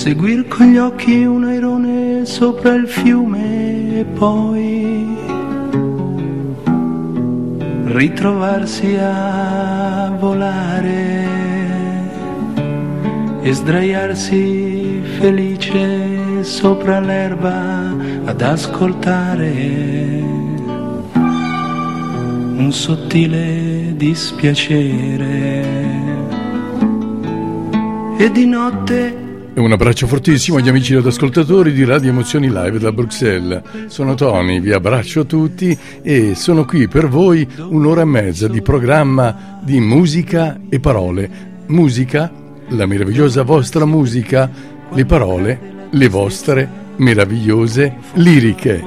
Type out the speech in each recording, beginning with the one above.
seguir con gli occhi un airone sopra il fiume e poi ritrovarsi a volare e sdraiarsi felice sopra l'erba ad ascoltare un sottile dispiacere. E di notte. Un abbraccio fortissimo agli amici ed ascoltatori di Radio Emozioni Live da Bruxelles. Sono Tony, vi abbraccio tutti e sono qui per voi un'ora e mezza di programma di musica e parole. Musica, la meravigliosa vostra musica, le parole, le vostre meravigliose liriche.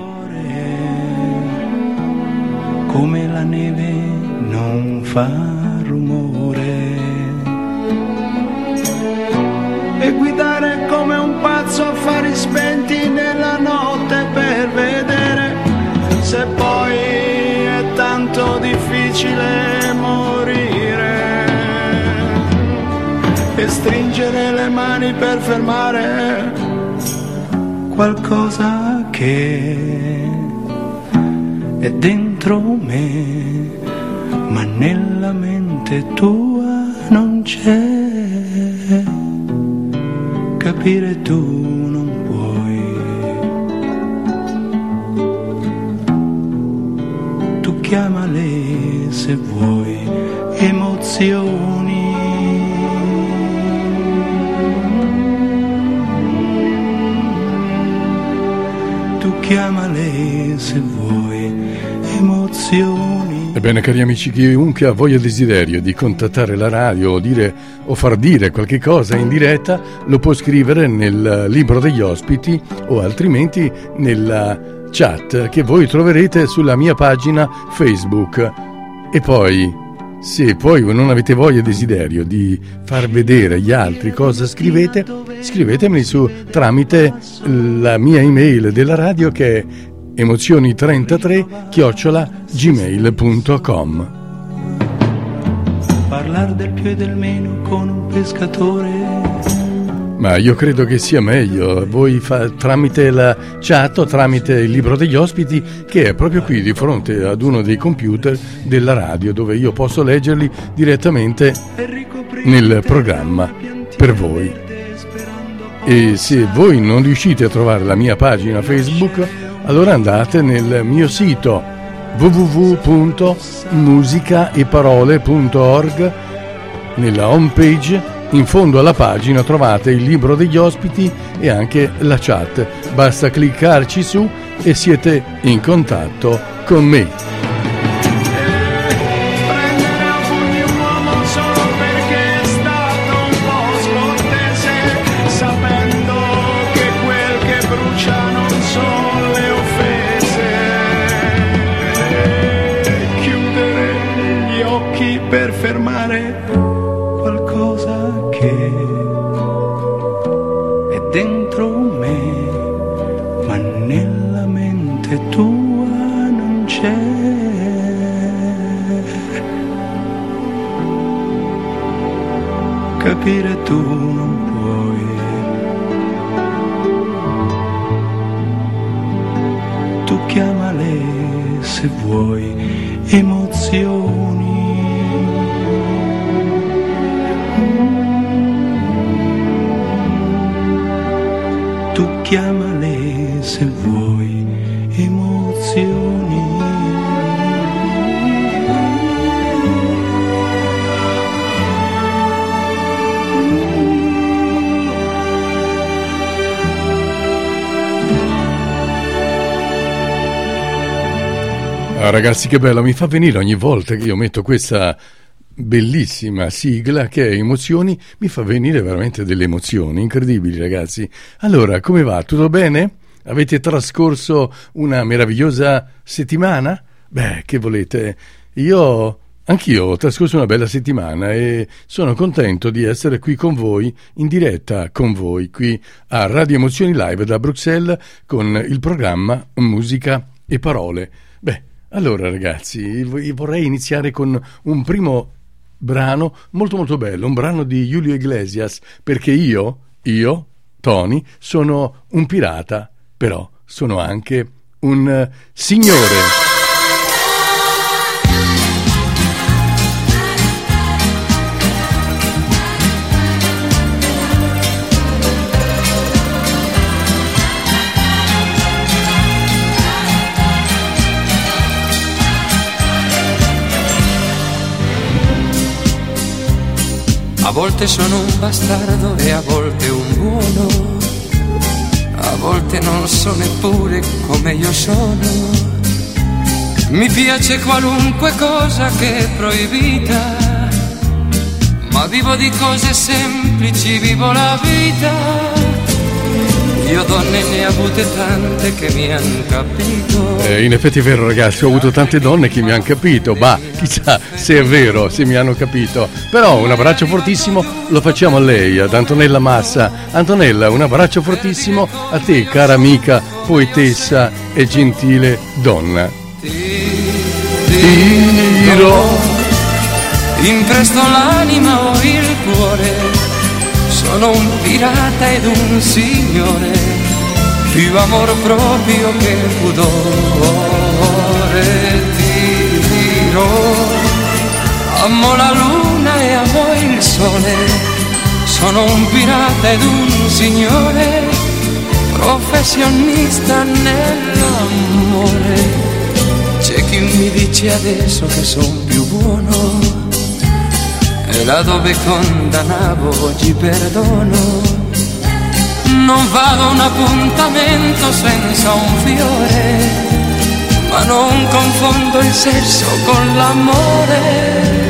Come la neve non fa rumore e guidare come un pazzo affari spenti nella notte per vedere se poi è tanto difficile morire e stringere le mani per fermare qualcosa che è dentro me ma nella mente tua non c'è. Capire tu non puoi, tu chiamale se vuoi emozioni, tu chiamale se vuoi emozioni. Ebbene, cari amici, chiunque ha voglia e desiderio di contattare la radio o far dire qualche cosa in diretta lo può scrivere nel libro degli ospiti o altrimenti nella chat che voi troverete sulla mia pagina Facebook. E poi, se poi non avete voglia e desiderio di far vedere agli altri cosa scrivete, scrivetemeli tramite la mia email della radio che è emozioni33@gmail.com. Parlar del più e del meno con un pescatore. Ma io credo che sia meglio voi tramite la chat o tramite il libro degli ospiti che è proprio qui di fronte ad uno dei computer della radio dove io posso leggerli direttamente nel programma per voi. E se voi non riuscite a trovare la mia pagina Facebook, allora andate nel mio sito www.musicaeparole.org. Nella home page in fondo alla pagina trovate il libro degli ospiti e anche la chat. Basta cliccarci su e siete in contatto con me. Per fermare qualcosa che è dentro me, ma nella mente tua non c'è. Capire tu non puoi, tu chiamale se vuoi emozioni. Tu chiamale se vuoi emozioni. Ah, ragazzi, che bello, mi fa venire ogni volta che io metto questa bellissima sigla che è Emozioni, mi fa venire veramente delle emozioni incredibili, ragazzi. Allora, come va? Tutto bene? Avete trascorso una meravigliosa settimana? Beh, che volete? Anch'io ho trascorso una bella settimana e sono contento di essere qui con voi, in diretta con voi, qui a Radio Emozioni Live da Bruxelles con il programma Musica e Parole. Beh, allora ragazzi, vorrei iniziare con un primo brano molto molto bello, un brano di Julio Iglesias, perché io Tony, sono un pirata, però sono anche un signore. A volte sono un bastardo e a volte un buono, a volte non so neppure come io sono. Mi piace qualunque cosa che è proibita, ma vivo di cose semplici, vivo la vita. Io donne ne ho avute tante che mi hanno capito. In effetti è vero, ragazzi, ho avuto tante donne che mi hanno capito, ma chissà se è vero, se mi hanno capito. Però un abbraccio fortissimo lo facciamo a lei, ad Antonella Massa. Antonella, un abbraccio fortissimo a te, cara amica, poetessa e gentile donna. Dirò, impresto l'anima o il cuore, sono un pirata ed un signore, più amor proprio che pudore. Ti dirò, amo la luna e amo il sole, sono un pirata ed un signore, professionista nell'amore. C'è chi mi dice adesso che son più buono, e là dove condannavo oggi perdono. Non vado a un appuntamento senza un fiore, ma non confondo il sesso con l'amore.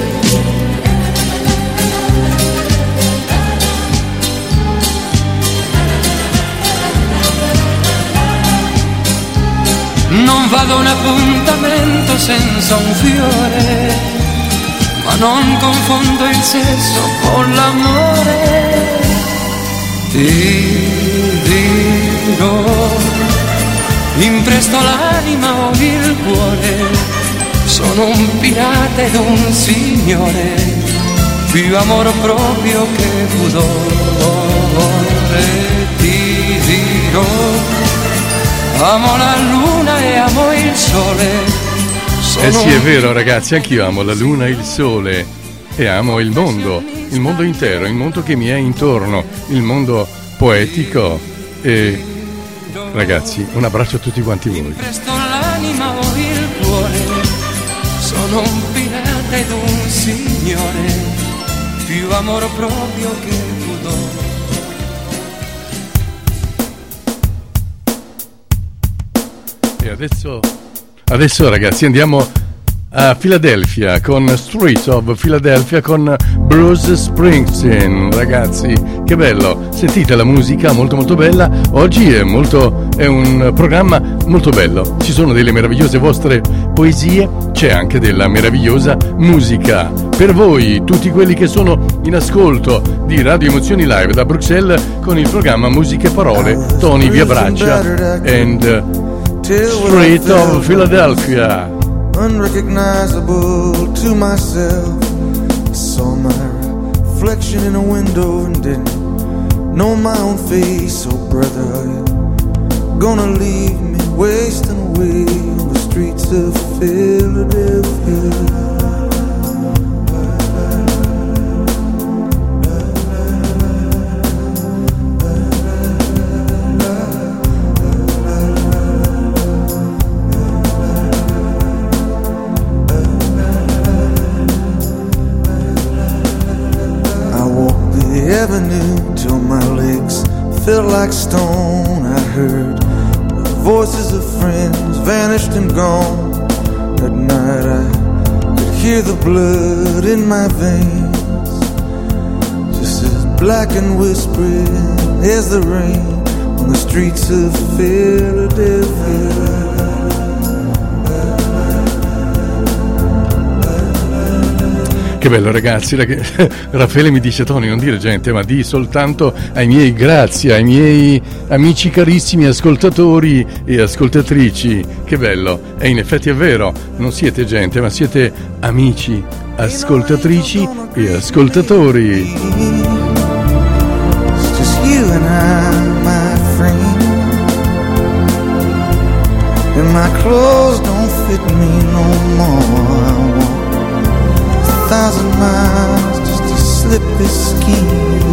Non vado a un appuntamento senza un fiore, ma non confondo il sesso con l'amore. Ti dirò, impresto l'anima o il cuore, sono un pirata ed un signore, più amor proprio che pudore. Ti dirò, amo la luna e amo il sole. Eh sì, è vero, ragazzi, anch'io amo la luna e il sole e amo il mondo intero, il mondo che mi è intorno, il mondo poetico. E ragazzi, un abbraccio a tutti quanti voi. Presto l'anima o il cuore, sono un pirata ed un signore, più amor proprio che pudore. E adesso ragazzi andiamo a Philadelphia con Streets of Philadelphia con Bruce Springsteen. Ragazzi, che bello, sentite la musica molto molto bella. Oggi è un programma molto bello, ci sono delle meravigliose vostre poesie, c'è anche della meravigliosa musica per voi, tutti quelli che sono in ascolto di Radio Emozioni Live da Bruxelles con il programma Musiche e Parole. Tony vi abbraccia and Street of Philadelphia. Unrecognizable to myself, I saw my reflection in a window and didn't know my own face. Oh brother, are you gonna leave me wasting away on the streets of Philadelphia? Till my legs felt like stone. I heard the voices of friends vanished and gone. At night I could hear the blood in my veins, just as black and whispering as the rain on the streets of Philadelphia. Che bello, ragazzi. Raffaele mi dice: Tony, non dire gente, ma di soltanto ai miei grazie, ai miei amici carissimi ascoltatori e ascoltatrici. Che bello. E in effetti è vero, non siete gente, ma siete amici, ascoltatrici e ascoltatori. It's just you you and I, my friend. And my clothes don't fit me no more. I walk 1,000 miles just to slip this skin.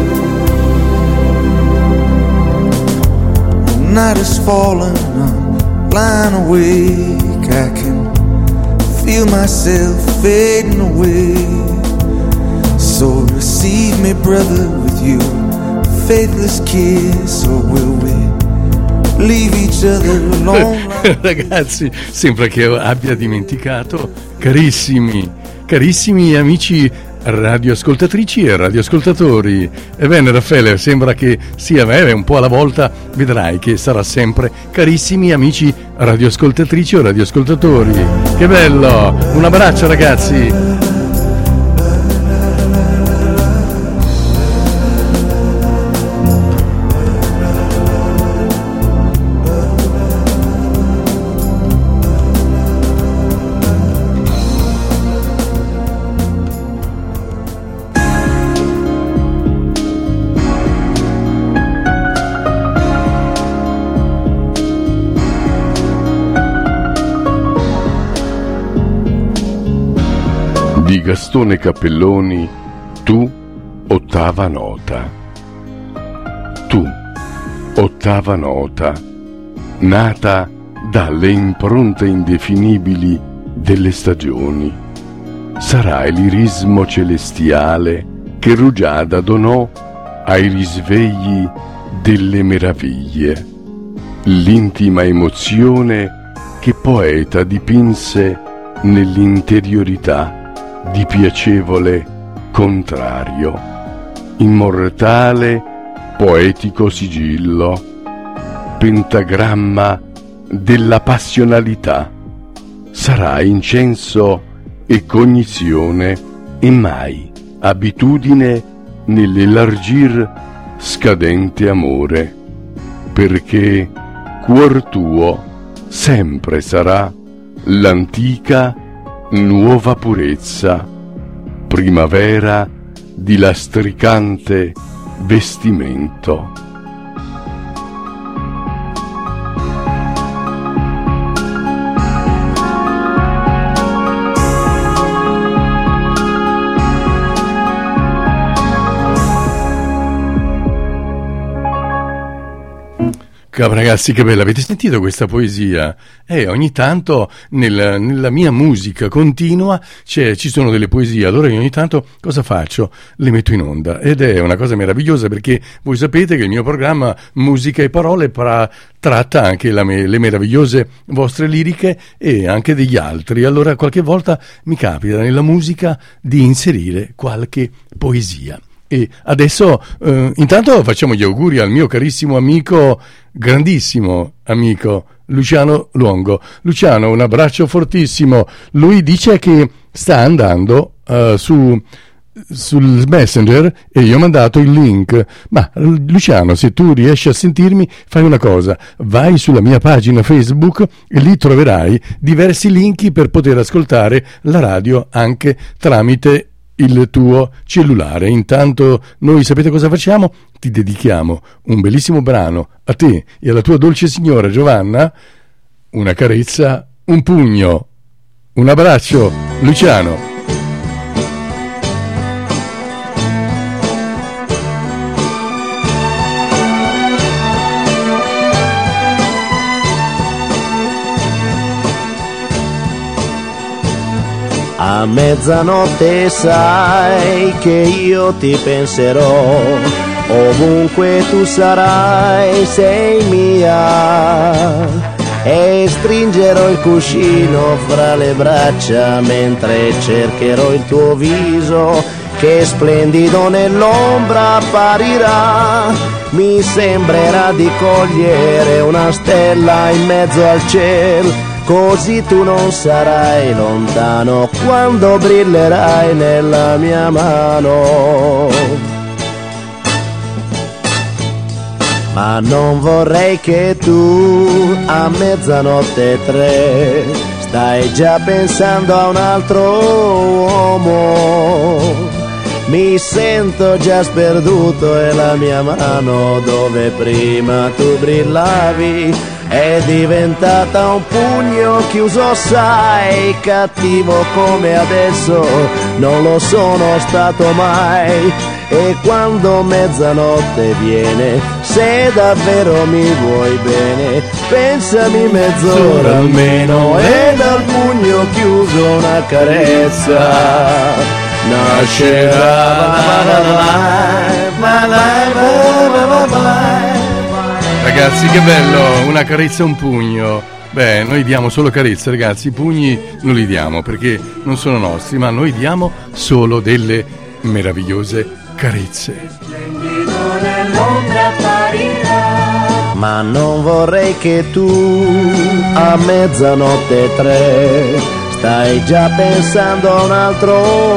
The night is falling, I'm lying awake. I can feel myself fading away. So receive me, brother, with you faithless kiss, or will we leave each other alone? Ragazzi, sembra che abbia dimenticato, carissimi amici radioascoltatrici e radioascoltatori. Ebbene, Raffaele, sembra che sia un po' alla volta, vedrai che sarà sempre carissimi amici radioascoltatrici o radioascoltatori. Che bello! Un abbraccio, ragazzi! Di Gastone Cappelloni, Tu, ottava nota. Tu, ottava nota, nata dalle impronte indefinibili delle stagioni, sarà il lirismo celestiale che Rugiada donò ai risvegli delle meraviglie, l'intima emozione che poeta dipinse nell'interiorità di piacevole contrario, immortale poetico sigillo, pentagramma della passionalità, sarà incenso e cognizione e mai abitudine nell'elargir scadente amore, perché cuor tuo sempre sarà l'antica nuova purezza, primavera di lastricante vestimento. Ragazzi, che bella, avete sentito questa poesia? Ogni tanto nella mia musica continua ci sono delle poesie, allora io ogni tanto cosa faccio? Le metto in onda, ed è una cosa meravigliosa, perché voi sapete che il mio programma Musica e Parole tratta anche le meravigliose vostre liriche e anche degli altri. Allora qualche volta mi capita nella musica di inserire qualche poesia. E adesso intanto facciamo gli auguri al mio carissimo amico, grandissimo amico Luciano Luongo. Luciano, un abbraccio fortissimo. Lui dice che sta andando sul Messenger e io ho mandato il link. Ma Luciano, se tu riesci a sentirmi, fai una cosa: vai sulla mia pagina Facebook e lì troverai diversi link per poter ascoltare la radio anche tramite il tuo cellulare. Intanto noi sapete cosa facciamo? Ti dedichiamo un bellissimo brano a te e alla tua dolce signora Giovanna. Una carezza, un pugno, un abbraccio, Luciano. A mezzanotte sai che io ti penserò, ovunque tu sarai sei mia, e stringerò il cuscino fra le braccia mentre cercherò il tuo viso che splendido nell'ombra apparirà. Mi sembrerà di cogliere una stella in mezzo al cielo, così tu non sarai lontano quando brillerai nella mia mano. Ma non vorrei che tu a mezzanotte 3 stai già pensando a un altro uomo. Mi sento già sperduto e la mia mano dove prima tu brillavi è diventata un pugno chiuso, sai, cattivo come adesso non lo sono stato mai. E quando mezzanotte viene, se davvero mi vuoi bene, pensami mezz'ora almeno e dal pugno chiuso una carezza nascerà. Ragazzi, che bello, una carezza, un pugno. Beh, noi diamo solo carezze, ragazzi, i pugni non li diamo perché non sono nostri, ma noi diamo solo delle meravigliose carezze. Ma non vorrei che tu a mezzanotte 3 stai già pensando a un altro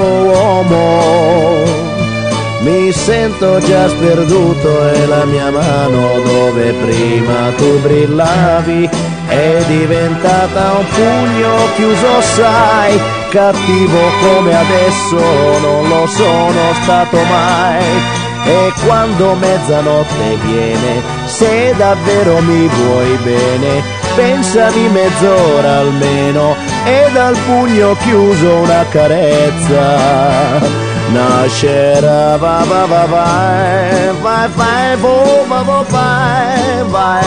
uomo. Mi sento già sperduto e la mia mano dove prima tu brillavi è diventata un pugno chiuso, sai, cattivo come adesso non lo sono stato mai. E quando mezzanotte viene, se davvero mi vuoi bene, pensami mezz'ora almeno e dal pugno chiuso una carezza nascerà. Va va va vai, vai vai vo va va vai, vai.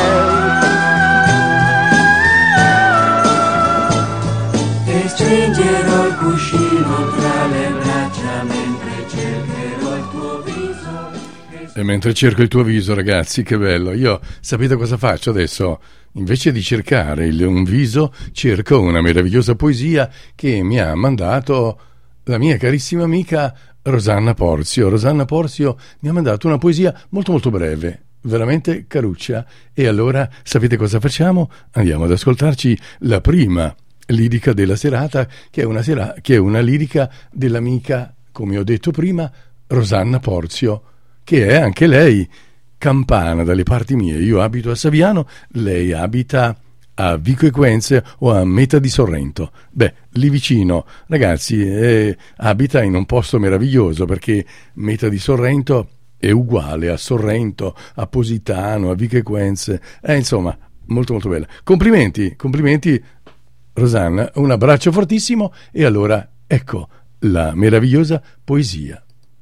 E stringerò il cuscino tra le braccia mentre cercherò il tuo viso. E mentre cerco il tuo viso, ragazzi, che bello. Io sapete cosa faccio adesso? Invece di cercare un viso, cerco una meravigliosa poesia che mi ha mandato la mia carissima amica Rosanna Porzio. Rosanna Porzio mi ha mandato una poesia molto molto breve, veramente caruccia. E allora sapete cosa facciamo? Andiamo ad ascoltarci la prima lirica della serata, che è una lirica dell'amica, come ho detto prima, Rosanna Porzio, che è anche lei campana dalle parti mie. Io abito a Saviano, lei abita a Vico Equense o a metà di Sorrento. Beh, lì vicino, ragazzi, abita in un posto meraviglioso, perché metà di Sorrento è uguale a Sorrento, a Positano, a Vico Equense, insomma, molto molto bella. Complimenti Rosanna, un abbraccio fortissimo. E allora ecco la meravigliosa poesia.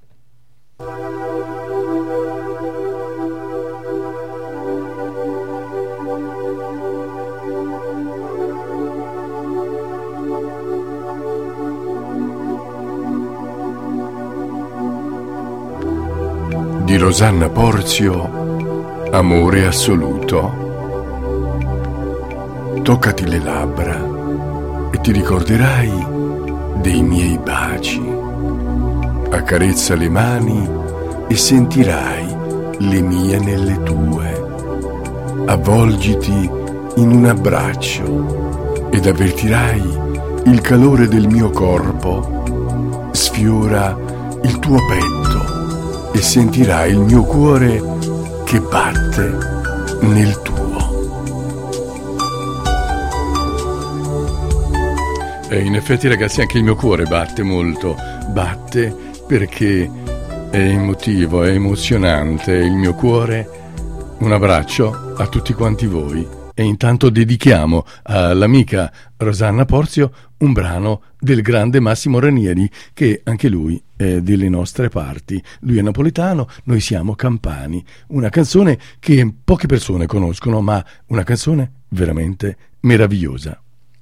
Di Rosanna Porzio, amore assoluto. Toccati le labbra e ti ricorderai dei miei baci. Accarezza le mani e sentirai le mie nelle tue. Avvolgiti in un abbraccio ed avvertirai il calore del mio corpo. Sfiora il tuo petto e sentirai il mio cuore che batte nel tuo. E in effetti, ragazzi, anche il mio cuore batte molto, batte perché è emotivo, è emozionante il mio cuore. Un abbraccio a tutti quanti voi. E intanto dedichiamo all'amica Rosanna Porzio un brano del grande Massimo Ranieri, che anche lui è delle nostre parti. Lui è napoletano, noi siamo campani. Una canzone che poche persone conoscono, ma una canzone veramente meravigliosa.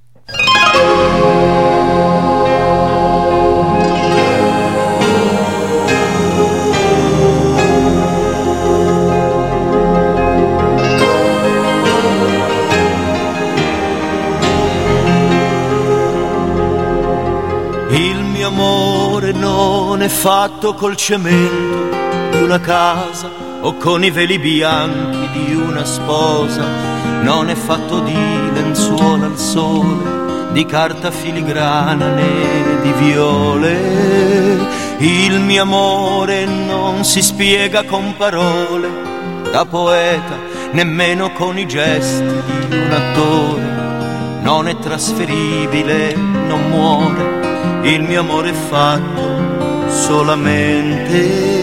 Il mio amore non è fatto col cemento di una casa o con i veli bianchi di una sposa, non è fatto di lenzuola al sole, di carta filigrana né di viole. Il mio amore non si spiega con parole da poeta, nemmeno con i gesti di un attore, non è trasferibile, non muore. Il mio amore è fatto solamente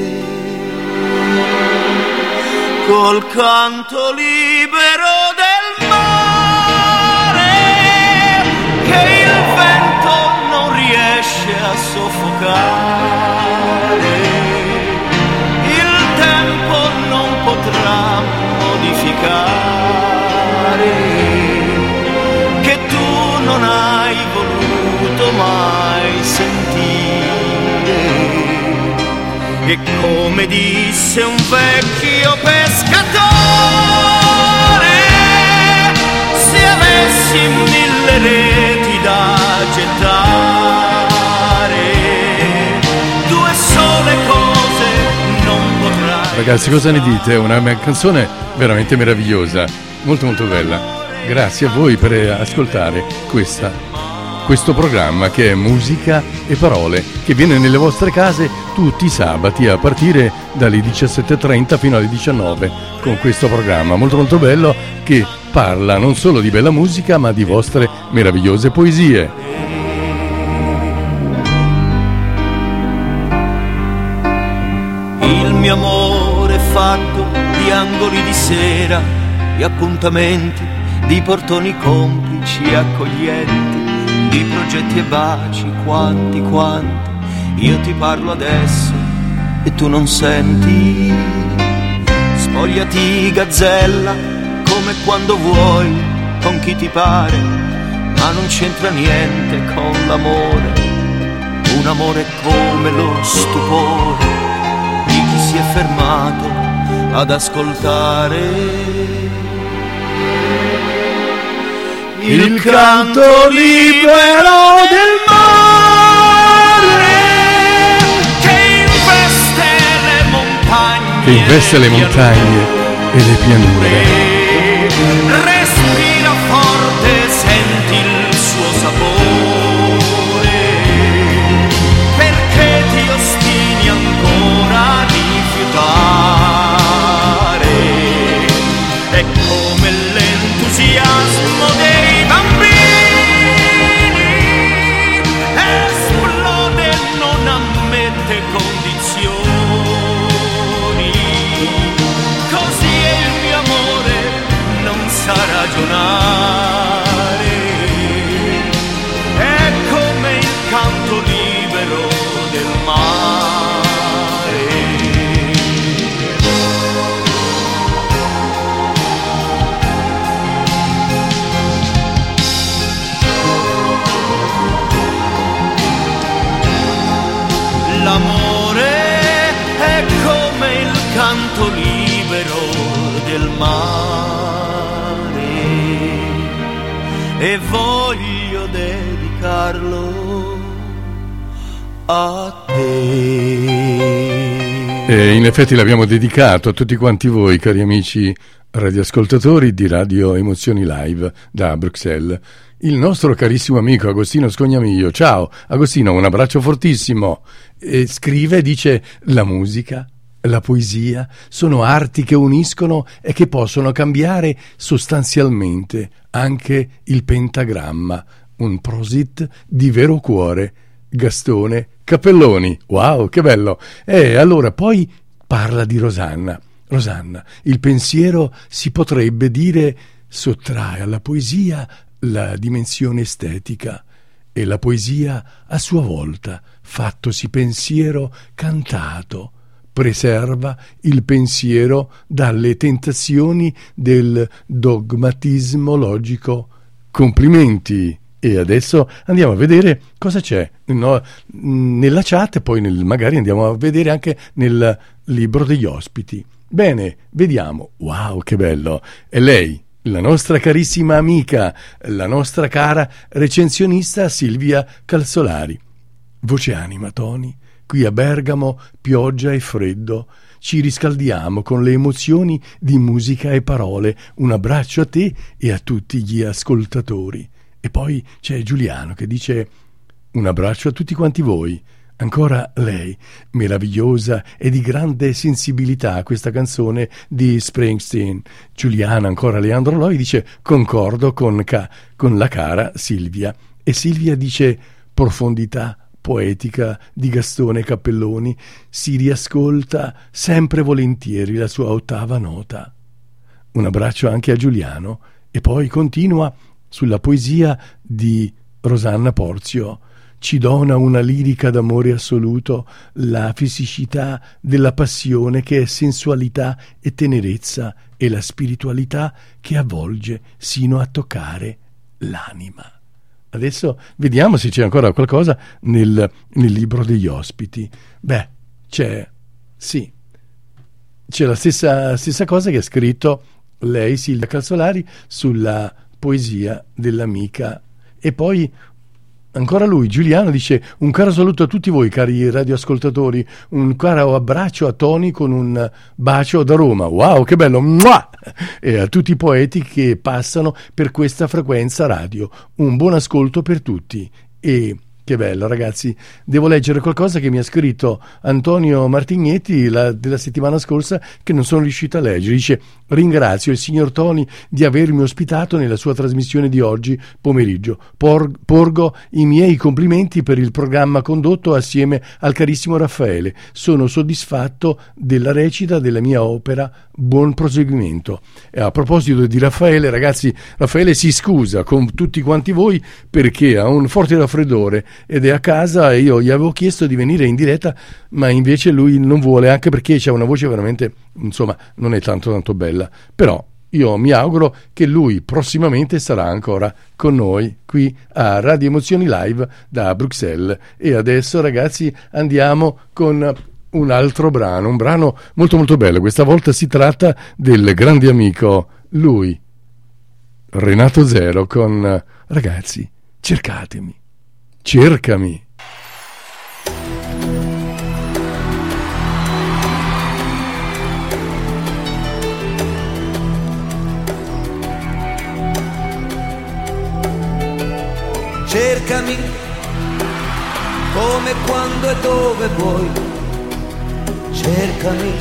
col canto libero del mare che il vento non riesce a soffocare, il tempo non potrà modificare, che tu non hai voluto mai sentire. E come disse un vecchio pescatore, se avessi 1000 reti da gettare, 2 sole cose non potrai. Ragazzi, cosa ne dite? È una canzone veramente meravigliosa, molto molto bella. Grazie a voi per ascoltare questo programma che è Musica e Parole, che viene nelle vostre case tutti i sabati a partire dalle 17:30 fino alle 19 con questo programma molto molto bello che parla non solo di bella musica ma di vostre meravigliose poesie. Il mio amore è fatto di angoli di sera, di appuntamenti, di portoni complici e accoglienti, di progetti e baci, quanti, io ti parlo adesso e tu non senti. Spogliati gazzella, come quando vuoi, con chi ti pare, ma non c'entra niente con l'amore, un amore come lo stupore di chi si è fermato ad ascoltare il canto libero del mare che investe le montagne e le pianure. Respira forte, senti il suo sapore, perché ti ostini ancora a rifiutare. È come l'entusiasmo dei bambini, esplode e non ammette condizioni. Così è il mio amore, non sa ragionare. È come il canto libero del mare. L'amore è come il canto libero del mare e voglio dedicarlo a te. E in effetti l'abbiamo dedicato a tutti quanti voi, cari amici radioascoltatori di Radio Emozioni Live da Bruxelles. Il nostro carissimo amico Agostino Scognamiglio. Ciao Agostino, un abbraccio fortissimo. E scrive e dice: la musica, la poesia sono arti che uniscono e che possono cambiare sostanzialmente anche il pentagramma. Un prosit di vero cuore. Gastone Cappelloni. Wow, che bello. E allora poi parla di Rosanna. Rosanna, il pensiero, si potrebbe dire, sottrae alla poesia la dimensione estetica, e la poesia a sua volta, fattosi pensiero cantato, preserva il pensiero dalle tentazioni del dogmatismo logico. Complimenti! E adesso andiamo a vedere cosa c'è nella chat, e poi magari andiamo a vedere anche nel libro degli ospiti. Bene, vediamo. Wow, che bello! È lei, la nostra carissima amica, la nostra cara recensionista Silvia Calzolari. Voce anima, Toni, qui a Bergamo pioggia e freddo, ci riscaldiamo con le emozioni di musica e parole. Un abbraccio a te e a tutti gli ascoltatori. E poi c'è Giuliano che dice: un abbraccio a tutti quanti voi. Ancora lei, meravigliosa e di grande sensibilità, questa canzone di Springsteen. Giuliana, ancora Leandro Loi, dice: concordo con la cara Silvia. E Silvia dice: profondità poetica di Gastone Cappelloni, si riascolta sempre volentieri la sua ottava nota. Un abbraccio anche a Giuliano e poi continua sulla poesia di Rosanna Porzio. Ci dona una lirica d'amore assoluto, la fisicità della passione che è sensualità e tenerezza e la spiritualità che avvolge sino a toccare l'anima. Adesso vediamo se c'è ancora qualcosa nel libro degli ospiti. Beh, c'è la stessa cosa che ha scritto lei, Silvia Calzolari, sulla poesia dell'amica. E poi ancora lui, Giuliano, dice: un caro saluto a tutti voi cari radioascoltatori, un caro abbraccio a Tony con un bacio da Roma. Wow, che bello! Mua! E a tutti i poeti che passano per questa frequenza radio, un buon ascolto per tutti. E che bello, ragazzi, devo leggere qualcosa che mi ha scritto Antonio Martignetti della settimana scorsa, che non sono riuscito a leggere. Dice: ringrazio il signor Tony di avermi ospitato nella sua trasmissione di oggi pomeriggio. Porgo i miei complimenti per il programma condotto assieme al carissimo Raffaele. Sono soddisfatto della recita della mia opera. Buon proseguimento. E a proposito di Raffaele, ragazzi, Raffaele si scusa con tutti quanti voi perché ha un forte raffreddore ed è a casa, e io gli avevo chiesto di venire in diretta, ma invece lui non vuole, anche perché c'ha una voce veramente, insomma, non è tanto bella. Però io mi auguro che lui prossimamente sarà ancora con noi qui a Radio Emozioni Live da Bruxelles. E adesso, ragazzi, andiamo con un altro brano, un brano molto molto bello. Questa volta si tratta del grande amico, lui, Renato Zero, con Ragazzi, cercatemi, cercami. Cercami come, quando e dove vuoi. Cercami,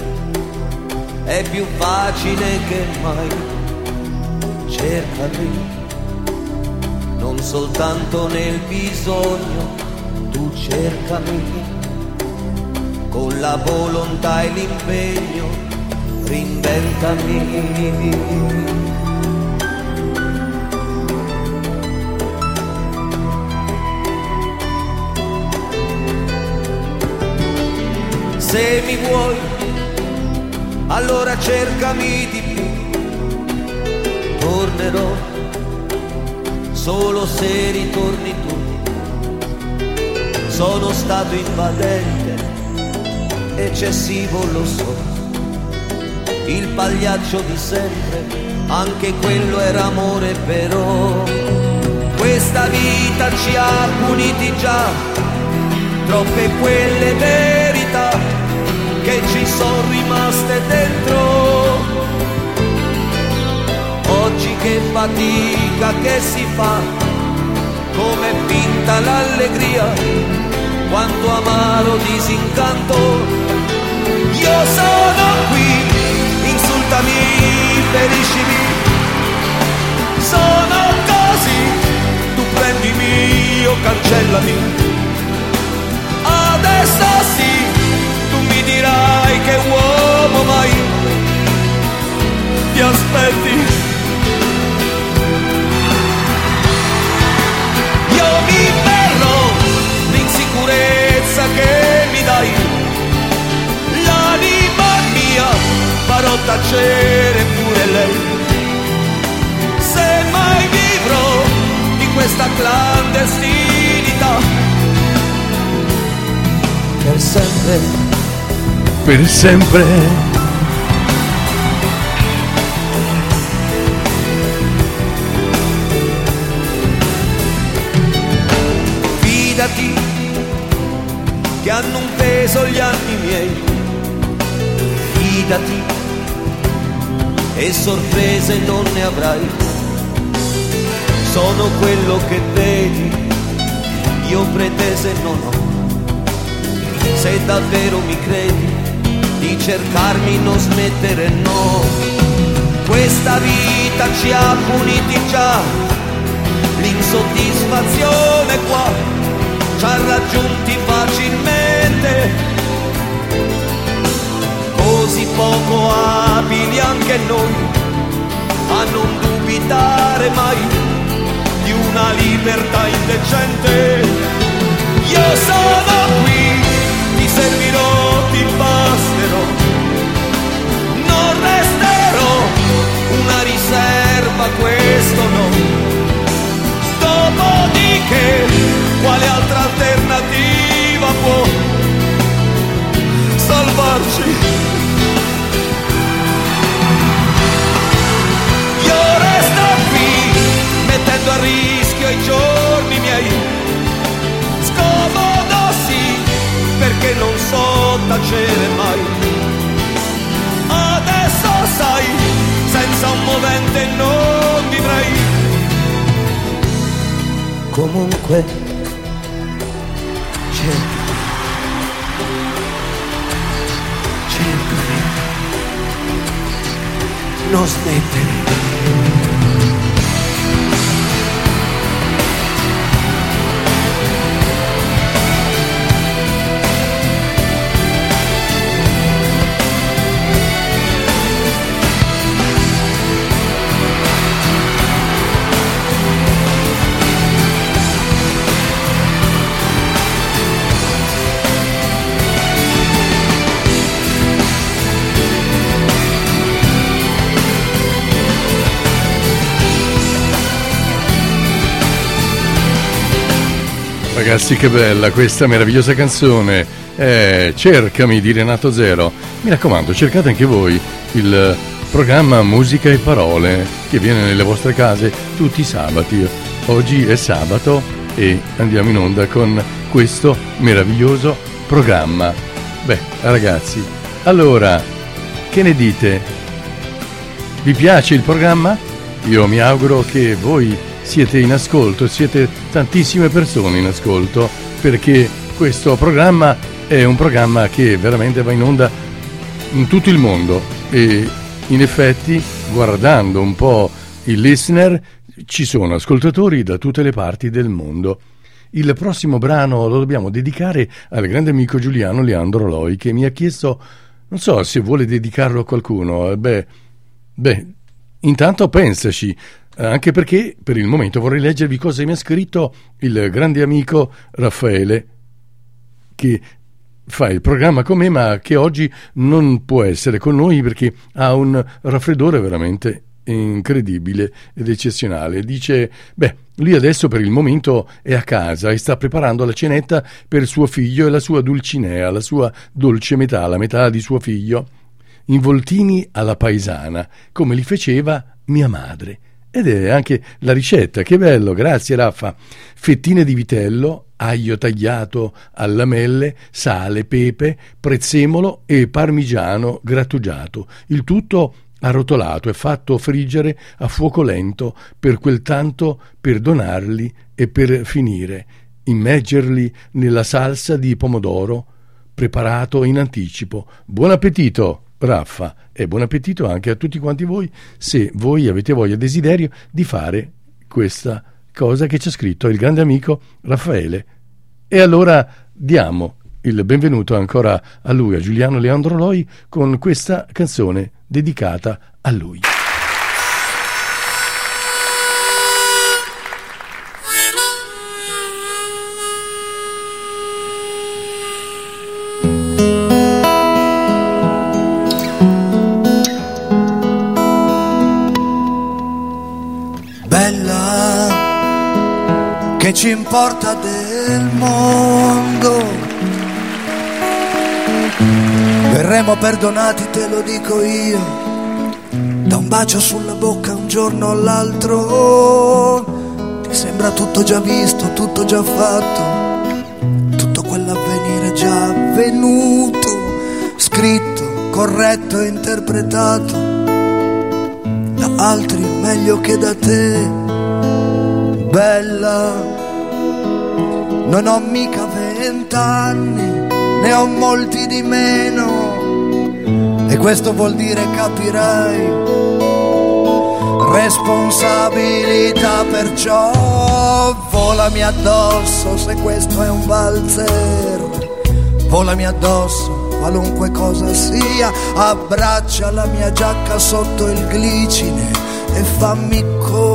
è più facile che mai. Cercami, non soltanto nel bisogno. Tu cercami, con la volontà e l'impegno. Reinventami. Se mi vuoi, allora cercami di più. Tornerò solo se ritorni tu. Sono stato invadente, eccessivo, lo so. Il pagliaccio di sempre, anche quello era amore, però questa vita ci ha puniti già. Troppe quelle verità che ci sono rimaste dentro. Oggi che fatica che si fa, come finta l'allegria, quanto amaro disincanto. Io sono qui, insultami, feriscimi, sono così, tu prendimi o cancellami. Adesso sì, tu mi dirai che uomo mai ti aspetti. Io mi perdo l'insicurezza che mi dai, l'anima mia farò tacere pure lei. Se mai vivrò di questa clandestinità, per sempre, per sempre. Fidati che hanno un peso gli anni miei. Fidati e sorprese non ne avrai. Sono quello che vedi, io pretese non ho. Se davvero mi credi, di cercarmi non smettere, no. Questa vita ci ha puniti già, l'insoddisfazione qua ci ha raggiunti facilmente, così poco abili anche noi a non dubitare mai di una libertà indecente. Io sono qui, ti servirò, ti basterò, non resterò una riserva, questo no. Dopodiché, quale altra alternativa può salvarci? Io resto qui, mettendo a rischio i giorni miei. Scomodo sì, perché non so tacere mai. Adesso sai, senza un movente non vivrei. Comunque cercami, non smettere. Ragazzi, che bella questa meravigliosa canzone, Cercami di Renato Zero. Mi raccomando, cercate anche voi il programma Musica e Parole che viene nelle vostre case tutti i sabati. Oggi è sabato e andiamo in onda con questo meraviglioso programma. Beh, ragazzi, allora, che ne dite? Vi piace il programma? Io mi auguro che voi siete in ascolto, siete tantissime persone in ascolto, perché questo programma è un programma che veramente va in onda in tutto il mondo e in effetti, guardando un po' il listener, ci sono ascoltatori da tutte le parti del mondo. Il prossimo brano lo dobbiamo dedicare al grande amico Giuliano Leandro Loi, che mi ha chiesto, non so se vuole dedicarlo a qualcuno. Beh, intanto pensaci, anche perché per il momento vorrei leggervi cosa mi ha scritto il grande amico Raffaele, che fa il programma con me ma che oggi non può essere con noi perché ha un raffreddore veramente incredibile ed eccezionale. Dice, lui adesso per il momento è a casa e sta preparando la cenetta per suo figlio e la sua Dulcinea, la sua dolce metà, la metà di suo figlio, involtini alla paesana, come li faceva mia madre. Ed è anche la ricetta, che bello, grazie Raffa. Fettine di vitello, aglio tagliato a lamelle, sale, pepe, prezzemolo e parmigiano grattugiato. Il tutto arrotolato e fatto friggere a fuoco lento per quel tanto per donarli e per finire, immergerli nella salsa di pomodoro preparato in anticipo. Buon appetito, Raffa, e buon appetito anche a tutti quanti voi, se voi avete voglia e desiderio di fare questa cosa che ci ha scritto il grande amico Raffaele. E allora diamo il benvenuto ancora a lui, a Giuliano Leandro Loi, con questa canzone dedicata a lui. Che ci importa del mondo? Verremo perdonati, te lo dico io, da un bacio sulla bocca un giorno o l'altro. Ti sembra tutto già visto, tutto già fatto, tutto quell'avvenire già avvenuto, scritto, corretto e interpretato da altri meglio che da te. Bella, non ho mica 20 anni, ne ho molti di meno, e questo vuol dire, capirai, responsabilità, perciò volami addosso se questo è un valzer, volami addosso qualunque cosa sia, abbraccia la mia giacca sotto il glicine e fammi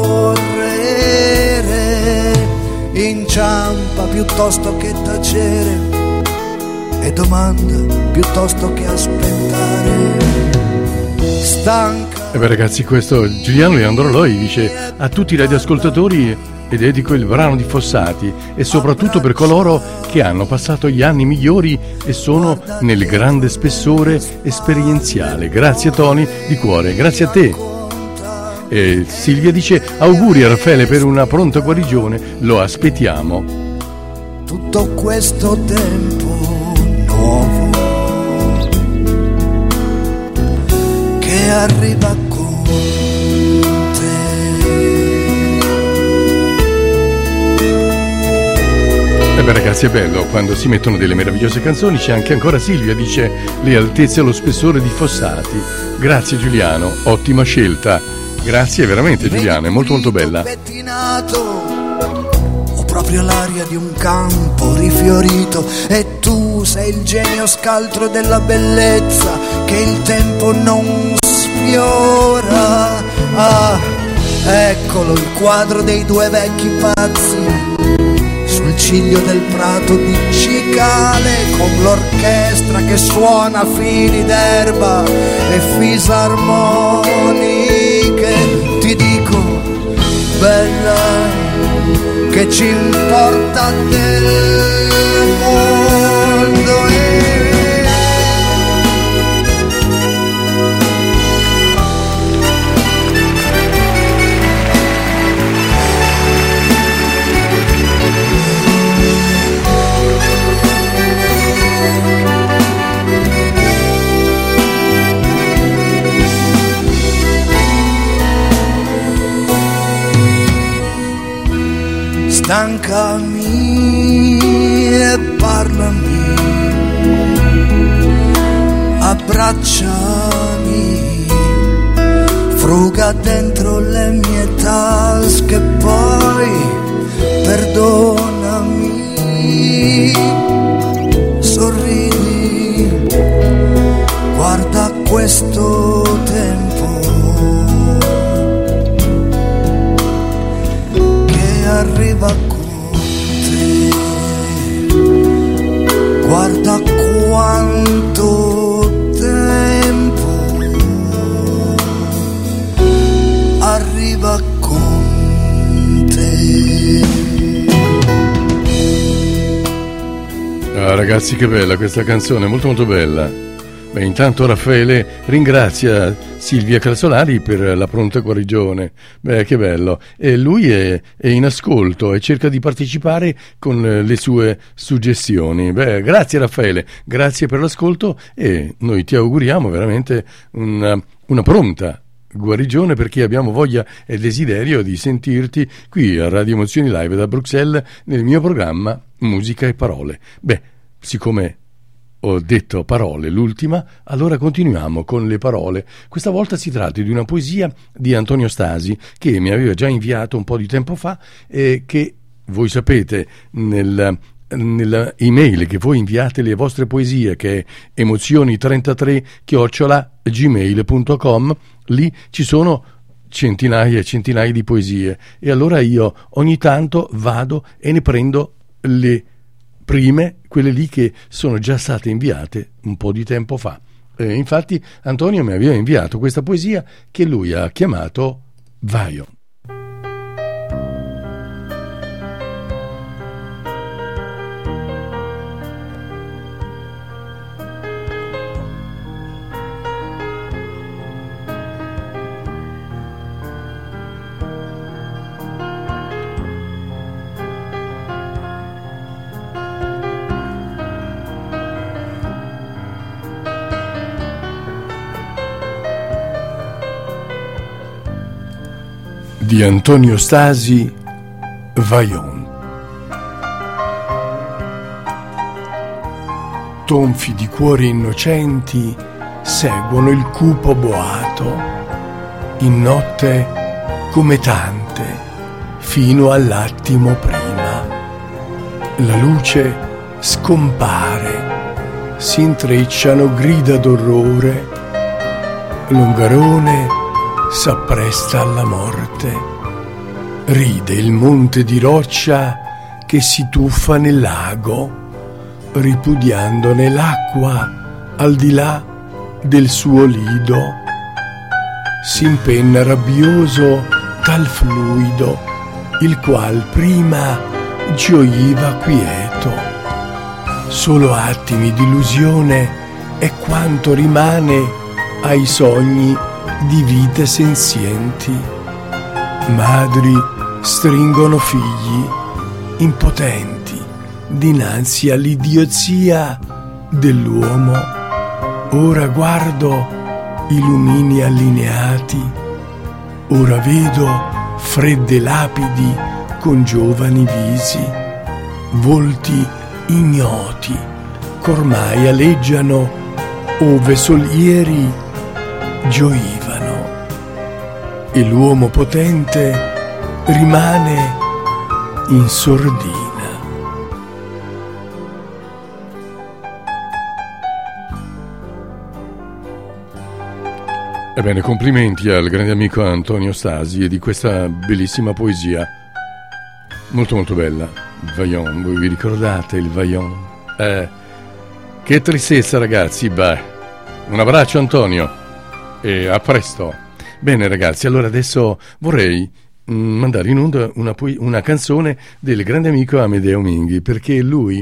correre, inciampa piuttosto che tacere e domanda piuttosto che aspettare, stanca. E beh ragazzi, questo Giuliano Leandro Loi dice a tutti i radioascoltatori e dedico il brano di Fossati e soprattutto per coloro che hanno passato gli anni migliori e sono nel grande spessore esperienziale. Grazie Tony, di cuore, grazie a te. E Silvia dice auguri a Raffaele per una pronta guarigione, lo aspettiamo. Tutto questo tempo nuovo che arriva con te. E beh ragazzi, è bello quando si mettono delle meravigliose canzoni. C'è anche ancora Silvia, dice le altezze e lo spessore di Fossati. Grazie Giuliano, ottima scelta. Grazie veramente Giuliano, è molto molto bella. Ho proprio l'aria di un campo rifiorito e tu sei il genio scaltro della bellezza che il tempo non sfiora. Ah, eccolo il quadro dei due vecchi pazzi sul ciglio del prato di cicale, con l'orchestra che suona fili d'erba e fisarmoniche. Ti dico, bella, che ci importa del mondo stancami e parlami, abbracciami, fruga dentro le mie tasche, poi perdonami, sorridi, guarda questo tempo che arriva con te, guarda quanto tempo arriva con te. Ah, ragazzi, che bella questa canzone, molto molto bella. Beh, intanto Raffaele ringrazia Silvia Calzolari per la pronta guarigione. Beh, che bello. E lui è in ascolto e cerca di partecipare con le sue suggestioni. Beh, grazie Raffaele, grazie per l'ascolto e noi ti auguriamo veramente una pronta guarigione, perché abbiamo voglia e desiderio di sentirti qui a Radio Emozioni Live da Bruxelles nel mio programma Musica e Parole. Beh, siccome ho detto parole l'ultima, allora continuiamo con le parole. Questa volta si tratta di una poesia di Antonio Stasi che mi aveva già inviato un po' di tempo fa e che voi sapete nella email che voi inviate le vostre poesie, che è emozioni33@gmail.com. Lì ci sono centinaia e centinaia di poesie e allora io ogni tanto vado e ne prendo le prime, quelle lì che sono già state inviate un po' di tempo fa. Infatti Antonio mi aveva inviato questa poesia che lui ha chiamato Vaio. Di Antonio Stasi, Vaion. Tonfi di cuori innocenti seguono il cupo boato. In notte come tante, fino all'attimo prima. La luce scompare, si intrecciano grida d'orrore, l'ungarone s'appresta alla morte, ride il monte di roccia che si tuffa nel lago, ripudiandone l'acqua al di là del suo lido. S'impenna rabbioso tal fluido, il qual prima gioiva quieto. Solo attimi d'illusione è quanto rimane ai sogni di vite senzienti. Madri stringono figli impotenti dinanzi all'idiozia dell'uomo. Ora guardo i lumini allineati, ora vedo fredde lapidi con giovani visi, volti ignoti ch'ormai aleggiano ove sol ieri gioivano, e l'uomo potente rimane in sordina. Ebbene, complimenti al grande amico Antonio Stasi e di questa bellissima poesia, molto molto bella. Il Vaillant, voi vi ricordate il Vaillant? Che tristezza, ragazzi. Beh, un abbraccio Antonio e a presto. Bene ragazzi, allora adesso vorrei mandare in onda una canzone del grande amico Amedeo Minghi, perché lui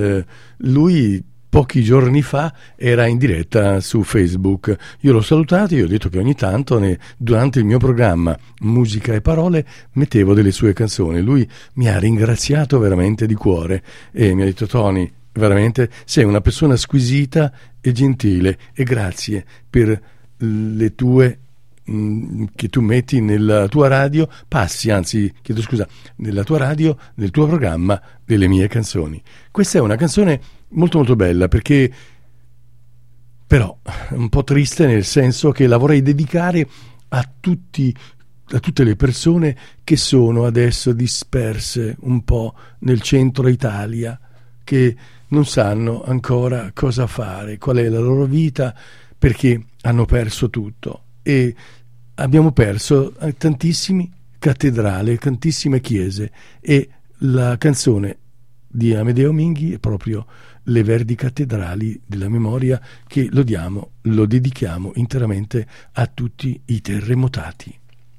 pochi giorni fa era in diretta su Facebook. Io l'ho salutato, io ho detto che ogni tanto durante il mio programma Musica e Parole mettevo delle sue canzoni. Lui mi ha ringraziato veramente di cuore e mi ha detto: Tony, veramente sei una persona squisita e gentile, e grazie per le tue che tu metti nella tua radio, chiedo scusa, nella tua radio, nel tuo programma, delle mie canzoni. Questa è una canzone molto molto bella, perché però un po' triste, nel senso che la vorrei dedicare a tutte le persone che sono adesso disperse un po' nel centro Italia, che non sanno ancora cosa fare, qual è la loro vita, perché hanno perso tutto. E abbiamo perso tantissime cattedrali, tantissime chiese, e la canzone di Amedeo Minghi è proprio Le Verdi Cattedrali della Memoria, che lo dedichiamo interamente a tutti i terremotati.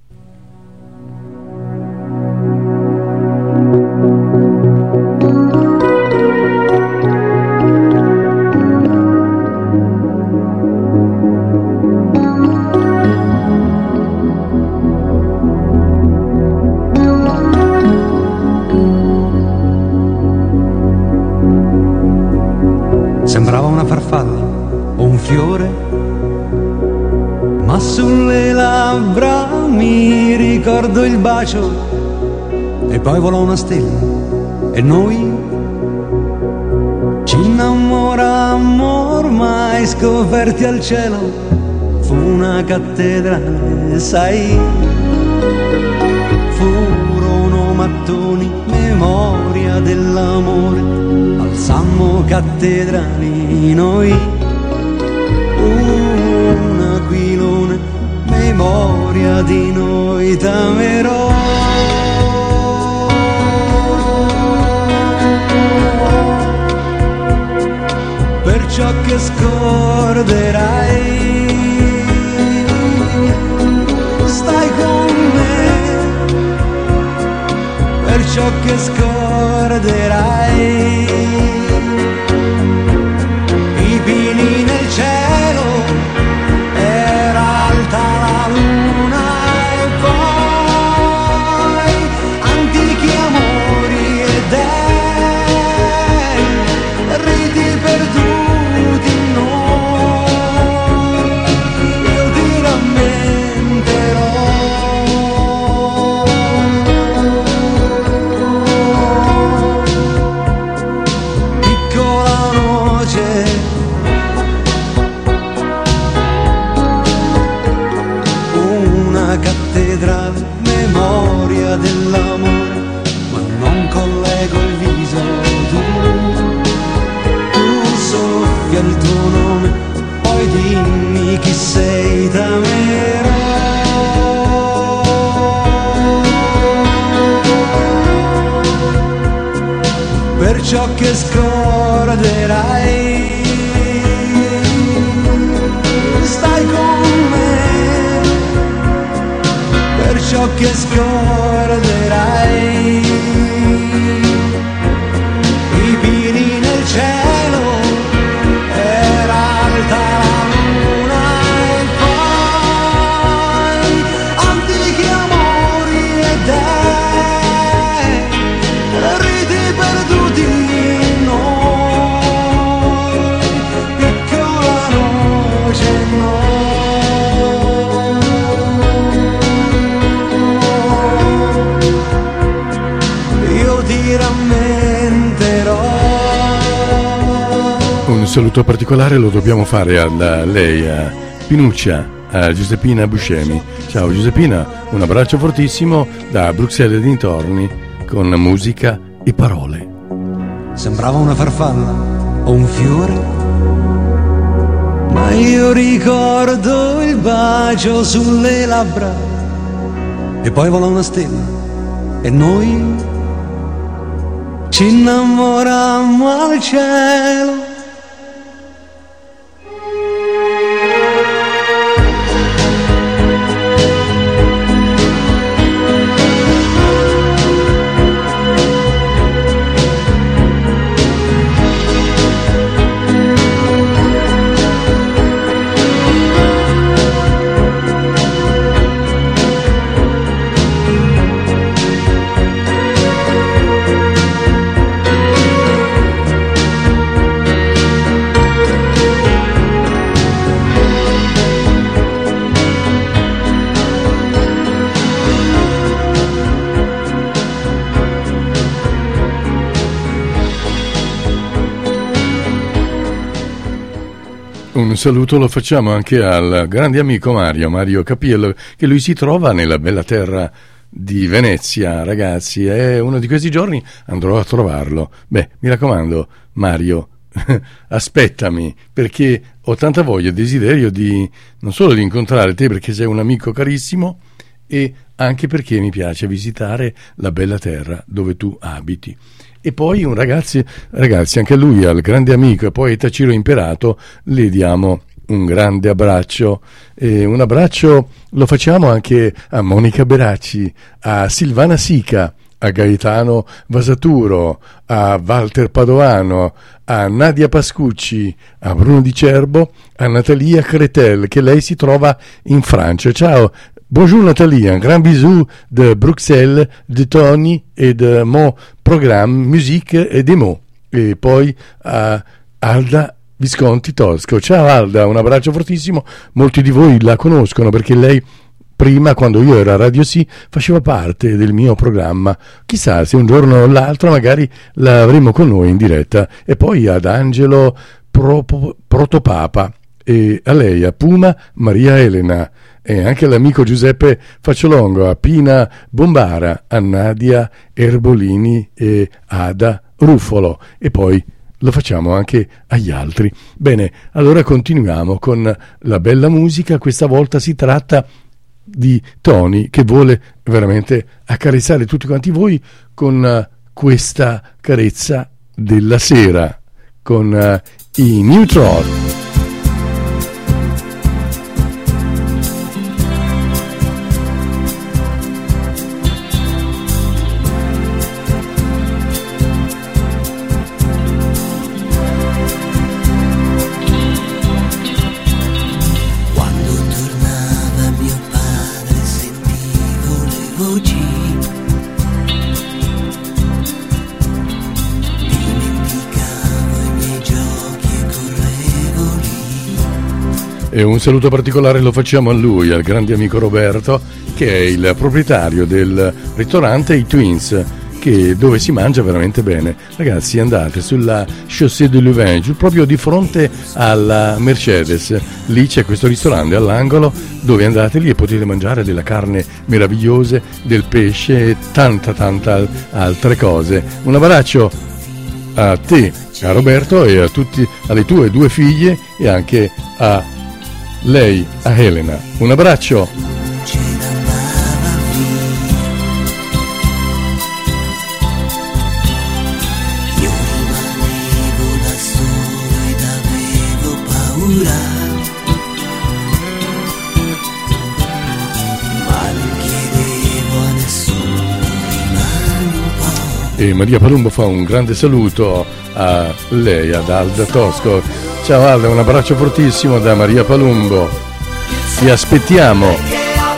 Sembrava una farfalla o un fiore, ma sulle labbra mi ricordo il bacio, e poi volò una stella e noi ci innamorammo ormai scoperti al cielo. Fu una cattedrale, sai, furono mattoni, memoria dell'amore. Alzammo cattedrali noi, un aquilone, memoria di noi t'amerò. Per ciò che scorderai, stai con me. Per ciò che scorderai, i pini nel cielo, era alta la luna, e poi antichi amori e dei riti perduti in noi, io ti rammenterò. tuo nome, poi dimmi chi sei, t'amerò. Per ciò che scorderai, stai con me. Per ciò che scorderai, i pini nel cielo e l'alta luna e poi antichi amori e dei riti perduti in noi, piccola noce in noi. Io ti rammenterò. Un saluto particolare lo dobbiamo fare a lei, a Pinuccia, a Giuseppina Buscemi. Ciao Giuseppina, un abbraccio fortissimo da Bruxelles e dintorni, con musica e parole. Sembrava una farfalla o un fiore, ma io ricordo il bacio sulle labbra, e poi vola una stella e noi ci innamorammo al cielo. Un saluto lo facciamo anche al grande amico Mario Capiello, che lui si trova nella bella terra di Venezia, ragazzi, e uno di questi giorni andrò a trovarlo. Beh, mi raccomando, Mario, aspettami, perché ho tanta voglia e desiderio di non solo di incontrare te, perché sei un amico carissimo, e anche perché mi piace visitare la bella terra dove tu abiti. E poi ragazzi, anche a lui, al grande amico e poeta Ciro Imperato, le diamo un grande abbraccio, e un abbraccio lo facciamo anche a Monica Beracci, a Silvana Sica, a Gaetano Vasaturo, a Walter Padovano, a Nadia Pascucci, a Bruno Di Cerbo, a Natalia Cretel, che lei si trova in Francia. Ciao! Bonjour Nathalie, un grand bisou de Bruxelles, de Tony et de mon programme Musique et des mots. E poi a Alda Visconti Tosco. Ciao Alda, un abbraccio fortissimo. Molti di voi la conoscono perché lei prima, quando io ero a Radio Sì, faceva parte del mio programma. Chissà se un giorno o l'altro magari la avremo con noi in diretta. E poi ad Angelo Protopapa, e a lei, a Puma Maria Elena, e anche all'amico Giuseppe Facciolongo, a Pina Bombara, a Nadia Erbolini e Ada Ruffolo, e poi lo facciamo anche agli altri. Bene, allora continuiamo con la bella musica. Questa volta si tratta di Tony, che vuole veramente accarezzare tutti quanti voi con questa carezza della sera, con i New Trot. E un saluto particolare lo facciamo a lui, al grande amico Roberto, che è il proprietario del ristorante I Twins, dove si mangia veramente bene. Ragazzi, andate sulla Chaussée de Louvain, proprio di fronte alla Mercedes. Lì c'è questo ristorante all'angolo dove andate lì e potete mangiare della carne meravigliosa, del pesce e tanta altre cose. Un abbraccio a te, a Roberto e a tutti, alle tue 2 figlie e anche a lei, a Elena. Un abbraccio. E Maria Palumbo fa un grande saluto a lei, ad Alda Tosco. Ciao Alda, un abbraccio fortissimo da Maria Palumbo. Ti aspettiamo.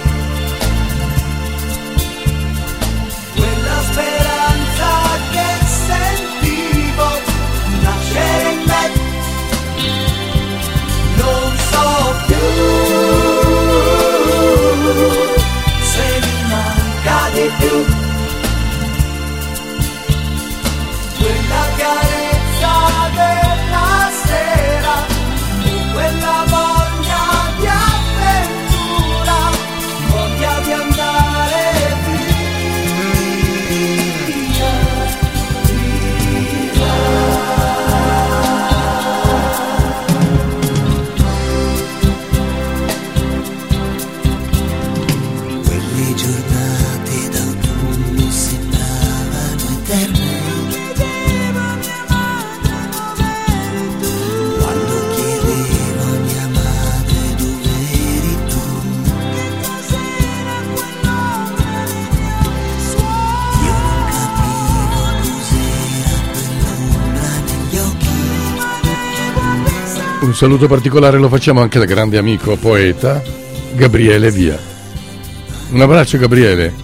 Un saluto particolare lo facciamo anche al grande amico poeta Gabriele Via. Un abbraccio Gabriele.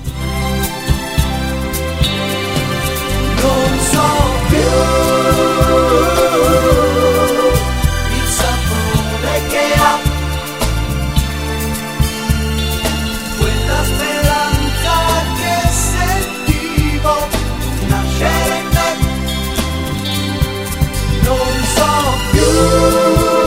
Non so più il sapore che ha quella speranza che sentivo nascere in me. Non so più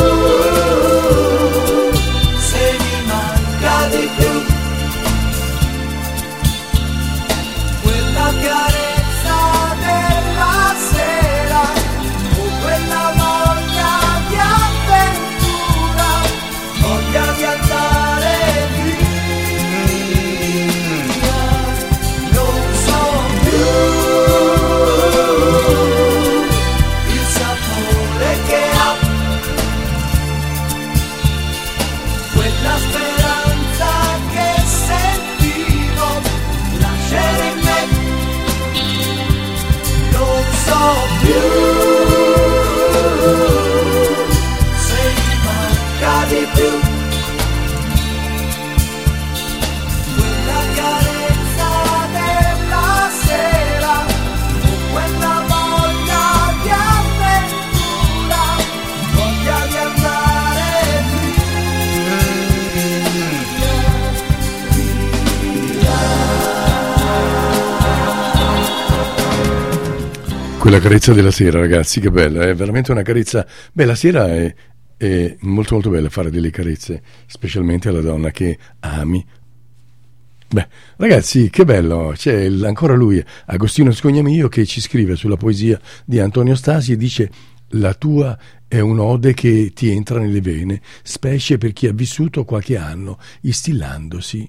Quella carezza della sera, ragazzi, che bella, è veramente una carezza. Beh, la sera è molto molto bella fare delle carezze, specialmente alla donna che ami. Beh, ragazzi, che bello, c'è ancora lui, Agostino Scognamio, che ci scrive sulla poesia di Antonio Stasi e dice: la tua è un'ode che ti entra nelle vene, specie per chi ha vissuto qualche anno, instillandoti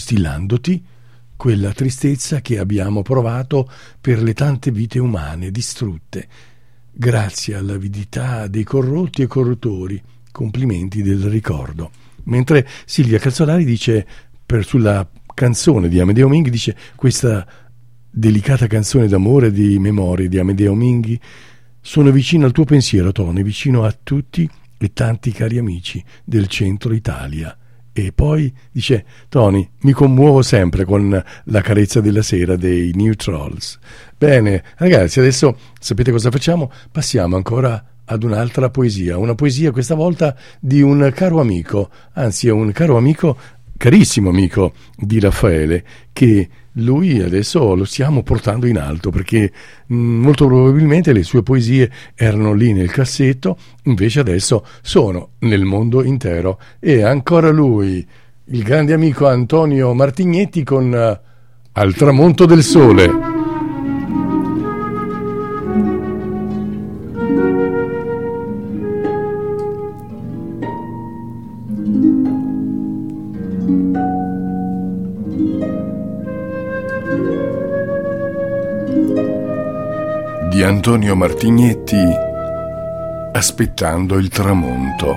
quella tristezza che abbiamo provato per le tante vite umane distrutte, grazie all'avidità dei corrotti e corruttori. Complimenti del ricordo. Mentre Silvia Calzolari dice, sulla canzone di Amedeo Minghi, dice: questa delicata canzone d'amore, di memorie di Amedeo Minghi, sono vicino al tuo pensiero, Tony, vicino a tutti e tanti cari amici del centro Italia. E poi dice: Tony, mi commuovo sempre con la carezza della sera dei New Trolls. Bene, ragazzi, adesso sapete cosa facciamo? Passiamo ancora ad un'altra poesia, una poesia questa volta di un caro amico, anzi è un caro amico, carissimo amico di Raffaele, che lui adesso lo stiamo portando in alto, perché molto probabilmente le sue poesie erano lì nel cassetto, invece adesso sono nel mondo intero. E ancora lui, il grande amico Antonio Martignetti, con Al tramonto del sole. di Antonio Martignetti, Aspettando il tramonto.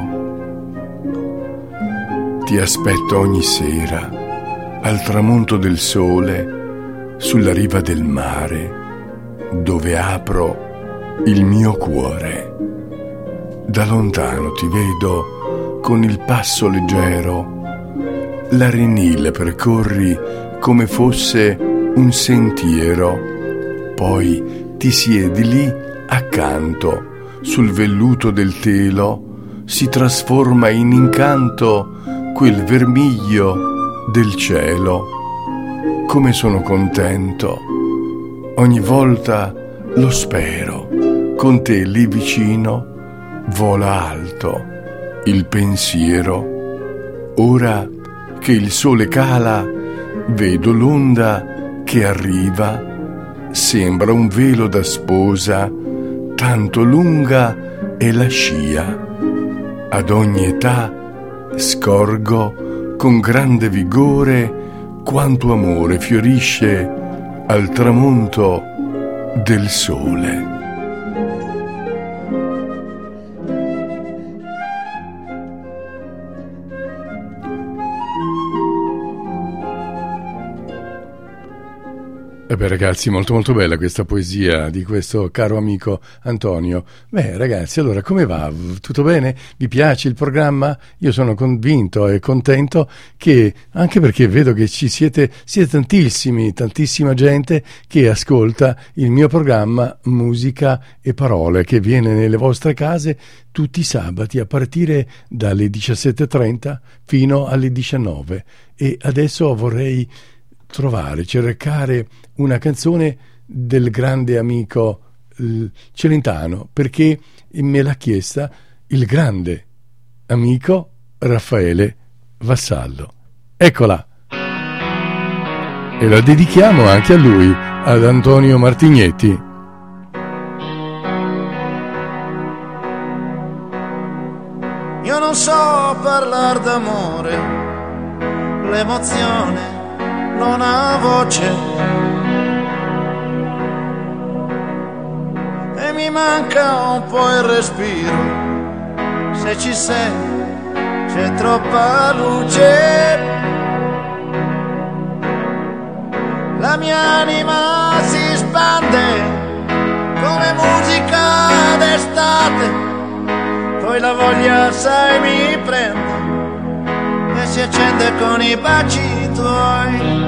Ti aspetto ogni sera al tramonto del sole sulla riva del mare, dove apro il mio cuore. Da lontano ti vedo con il passo leggero, l'arenile percorri come fosse un sentiero, poi ti siedi lì accanto, sul velluto del telo si trasforma in incanto quel vermiglio del cielo. Come sono contento, ogni volta lo spero, con te lì vicino vola alto il pensiero. Ora che il sole cala, vedo l'onda che arriva, sembra un velo da sposa, tanto lunga è la scia. Ad ogni età scorgo con grande vigore quanto amore fiorisce al tramonto del sole. Beh ragazzi, molto molto bella questa poesia di questo caro amico Antonio. Beh ragazzi, allora come va? Tutto bene? Vi piace il programma? Io sono convinto e contento che, anche perché vedo che siete tantissima gente che ascolta il mio programma Musica e Parole, che viene nelle vostre case tutti i sabati a partire dalle 17:30 fino alle 19. E adesso vorrei cercare una canzone del grande amico Celentano, perché me l'ha chiesta il grande amico Raffaele Vassallo. Eccola, e la dedichiamo anche a lui, ad Antonio Martignetti. Io non so parlare d'amore, l'emozione non ha voce e mi manca un po' il respiro. Se ci sei c'è troppa luce, la mia anima si spande come musica d'estate, poi la voglia sai mi prende e si accende con i baci tuoi.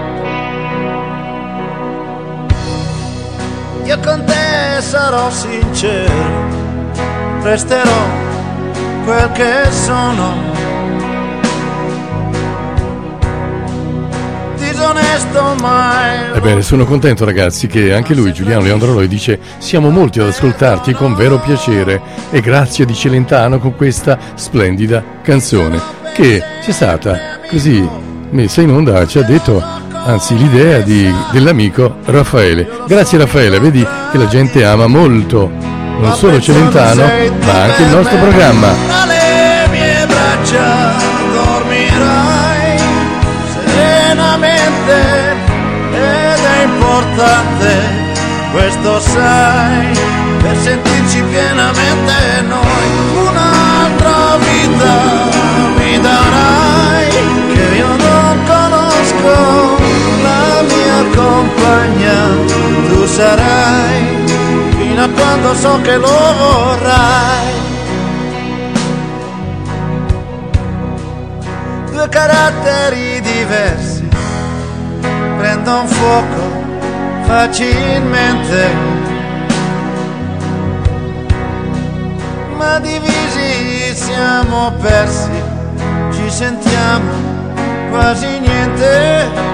Io con te sarò sincero, resterò quel che sono, disonesto mai. Ebbene, sono contento ragazzi che anche lui, Giuliano Leandroloi, dice: siamo molti ad ascoltarti con vero piacere, e grazie di Celentano con questa splendida canzone che sia stata così messa in onda, ci ha detto, anzi l'idea dell'amico Raffaele. Grazie Raffaele, vedi che la gente ama molto non solo Celentano ma anche il nostro programma. Tra le mie braccia dormirai serenamente ed è importante, questo sai, per sentirci pienamente noi. Un'altra vita mi darai che io non conosco, la mia compagna tu sarai fino a quando so che lo vorrai. Due caratteri diversi prendono fuoco facilmente, ma divisi siamo persi, ci sentiamo quasi niente.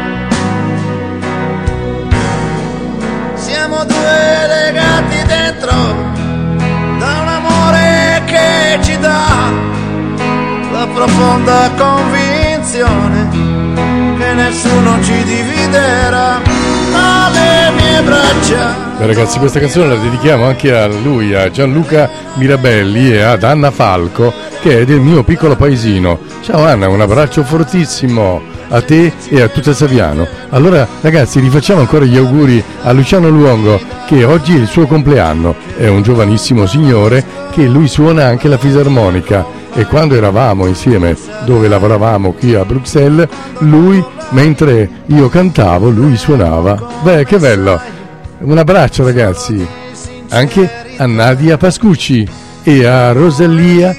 Siamo due legati dentro da un amore che ci dà la profonda convinzione che nessuno ci dividerà. alle mie braccia. Beh, ragazzi, questa canzone la dedichiamo anche a lui, a Gianluca Mirabelli e ad Anna Falco, che è del mio piccolo paesino. Ciao Anna, un abbraccio fortissimo a te e a tutta Saviano. Allora ragazzi, rifacciamo ancora gli auguri a Luciano Luongo, che oggi è il suo compleanno. È un giovanissimo signore che lui suona anche la fisarmonica, e quando eravamo insieme dove lavoravamo qui a Bruxelles, lui, mentre io cantavo, lui suonava. Beh, che bello! Un abbraccio ragazzi anche a Nadia Pascucci e a Rosalia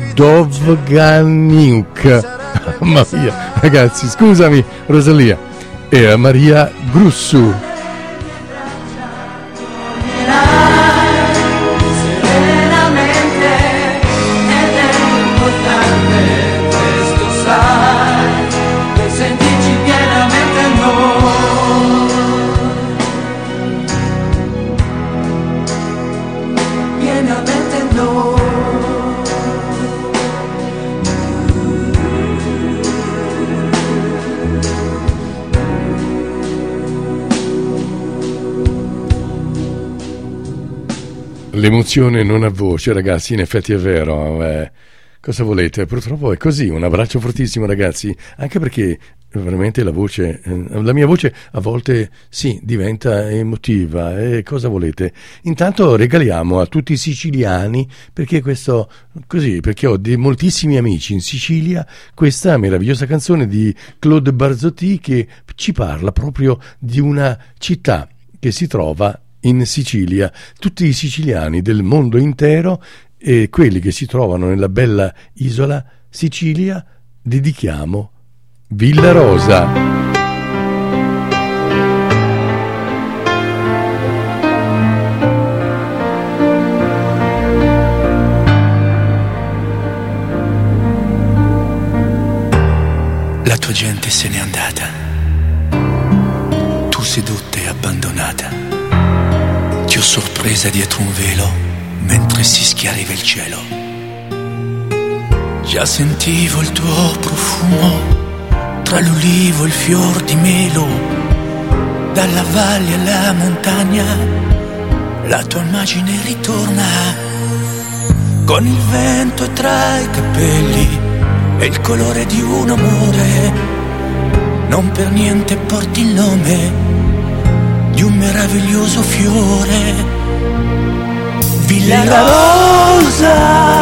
Dovganiuk. Mamma mia, ragazzi, scusami Rosalia. E a Maria Grussu. L'emozione non ha voce, ragazzi, in effetti è vero. Cosa volete? Purtroppo è così. Un abbraccio fortissimo, ragazzi, anche perché veramente la voce, la mia voce a volte sì, diventa emotiva. E cosa volete? Intanto regaliamo a tutti i siciliani, perché questo così, perché ho moltissimi amici in Sicilia, questa meravigliosa canzone di Claude Barzotti, che ci parla proprio di una città che si trova in Sicilia. Tutti i siciliani del mondo intero e quelli che si trovano nella bella isola Sicilia dedichiamo Villa Rosa. La tua gente se n'è andata, tu seduta e abbandonata. Ti ho sorpresa dietro un velo mentre si schiariva il cielo. Già sentivo il tuo profumo tra l'ulivo e il fior di melo. Dalla valle alla montagna la tua immagine ritorna, con il vento tra i capelli e il colore di un amore. Non per niente porti il nome di un meraviglioso fiore. Villa Rosa,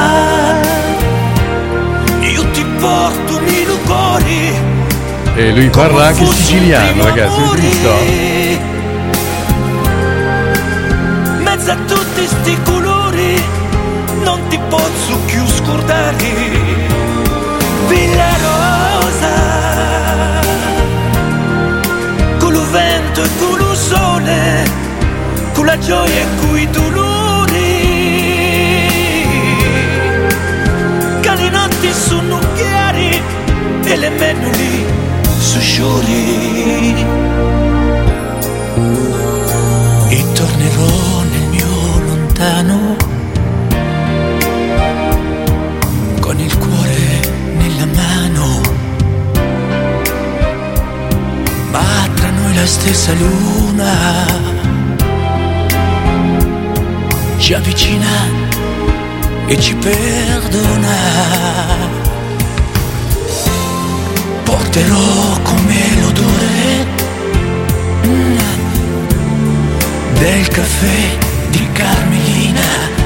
io ti porto mille cuori. E lui parla anche siciliano, ragazzi, avete visto? Mezzo a tutti sti colori non ti posso più scordare. Villa Rosa, con lo vento e con lo sole, con la gioia e coi dolori, che le notti sono chiari e le menuli sono sciori. E tornerò nel mio lontano con il cuore nella mano, ma tra noi la stessa luna ci avvicina e ci perdona. Porterò con me l'odore del caffè di Carmelina,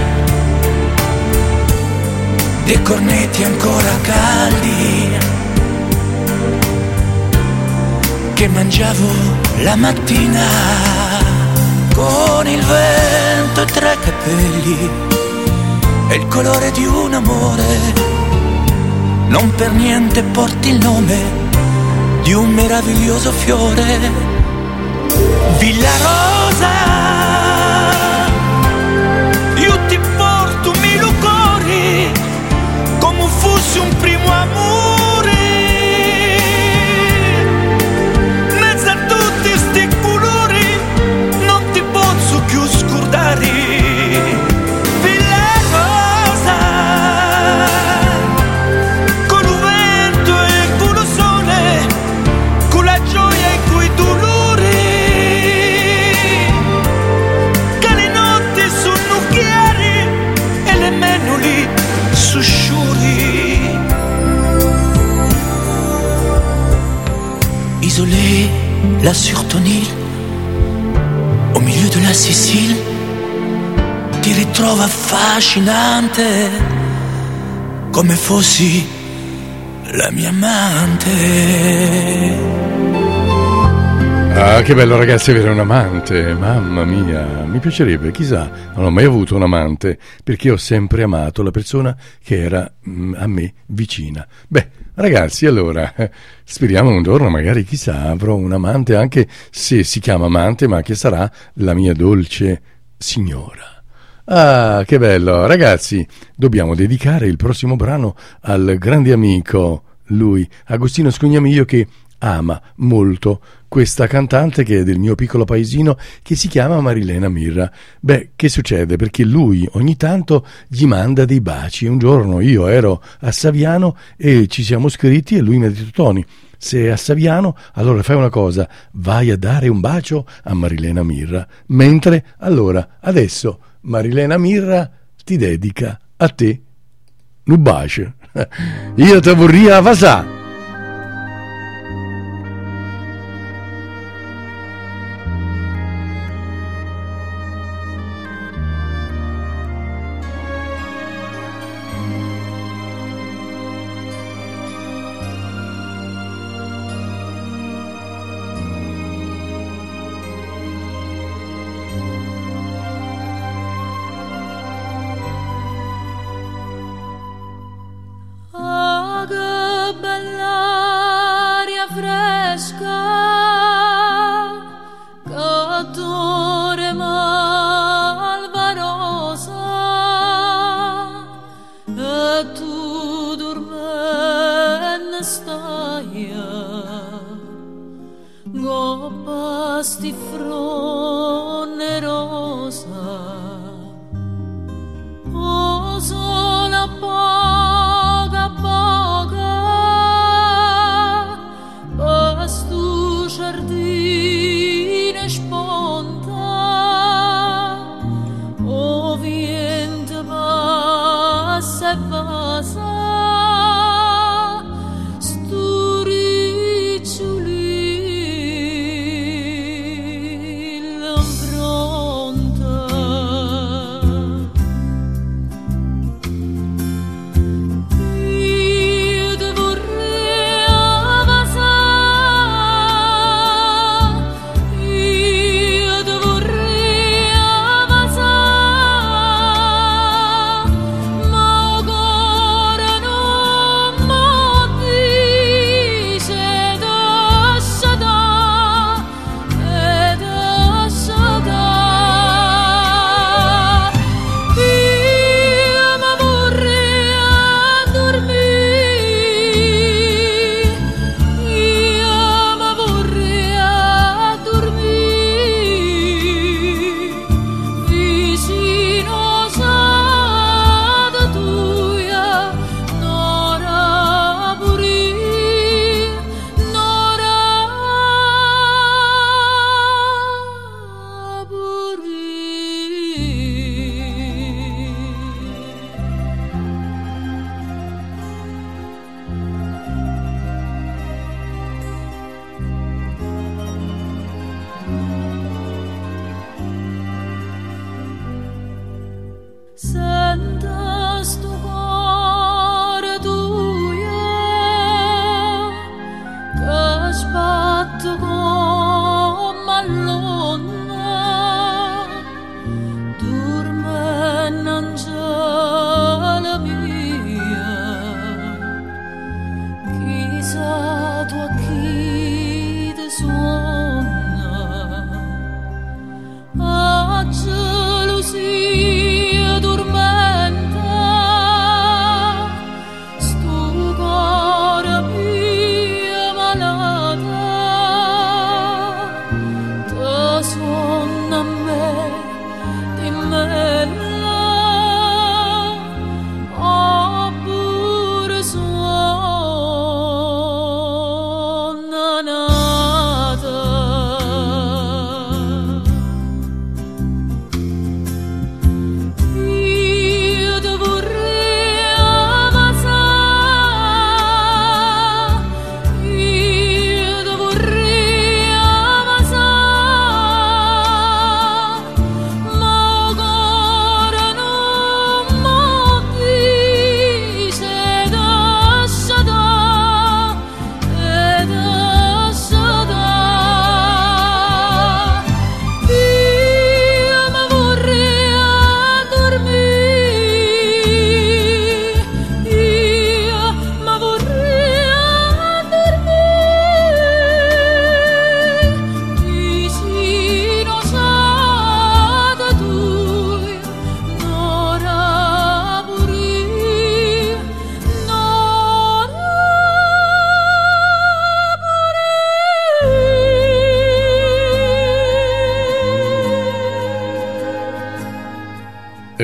dei cornetti ancora caldi che mangiavo la mattina. Con il vento tra i capelli e il colore di un amore, non per niente porti il nome di un meraviglioso fiore. Villa Rosa, io ti porto mille cuori come fosse un primo amore. Mezzo a tutti sti colori non ti posso più scordare. Villa Rosa, con il vento e con il sole, con la gioia e coi dolori, là sur ton île, au milieu de la Sicile, ti ritrovo affascinante, come fossi la mia amante. Ah, che bello ragazzi avere un amante, mamma mia, mi piacerebbe, chissà, non ho mai avuto un amante, perché ho sempre amato la persona che era a me vicina. Beh, ragazzi, allora, speriamo un giorno, magari chissà, avrò un amante, anche se si chiama amante, ma che sarà la mia dolce signora. Ah, che bello, ragazzi, dobbiamo dedicare il prossimo brano al grande amico, lui, Agostino Scognamiglio, che ama molto questa cantante che è del mio piccolo paesino, che si chiama Marilena Mirra. Beh, che succede? Perché lui ogni tanto gli manda dei baci. Un giorno io ero a Saviano e ci siamo scritti e lui mi ha detto: Tony, se è a Saviano, allora fai una cosa, vai a dare un bacio a Marilena Mirra. Mentre, allora, adesso Marilena Mirra ti dedica a te un bacio. Io te vorria vasà. Pronta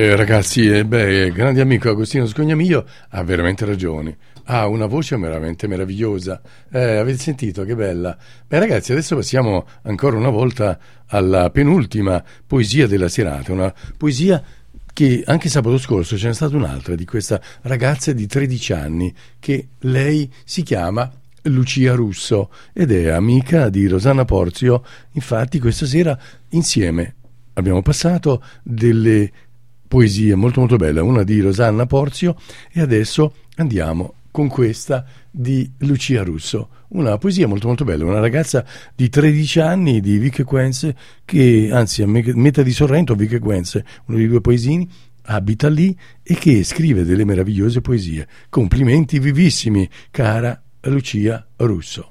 Ragazzi, grande amico Agostino Scognamiglio ha veramente ragione. Ha una voce veramente meravigliosa. Avete sentito che bella? Ragazzi, adesso passiamo ancora una volta alla penultima poesia della serata. Una poesia che anche sabato scorso ce n'è stata un'altra di questa ragazza di 13 anni che lei si chiama Lucia Russo ed è amica di Rosanna Porzio. Infatti questa sera insieme abbiamo passato delle poesie molto molto belle, una di Rosanna Porzio, e adesso andiamo con questa di Lucia Russo, una poesia molto molto bella, una ragazza di 13 anni di Vic Equense, che anzi a metà di Sorrento, Vic Equense, uno dei due paesini, abita lì e che scrive delle meravigliose poesie. Complimenti vivissimi, cara Lucia Russo.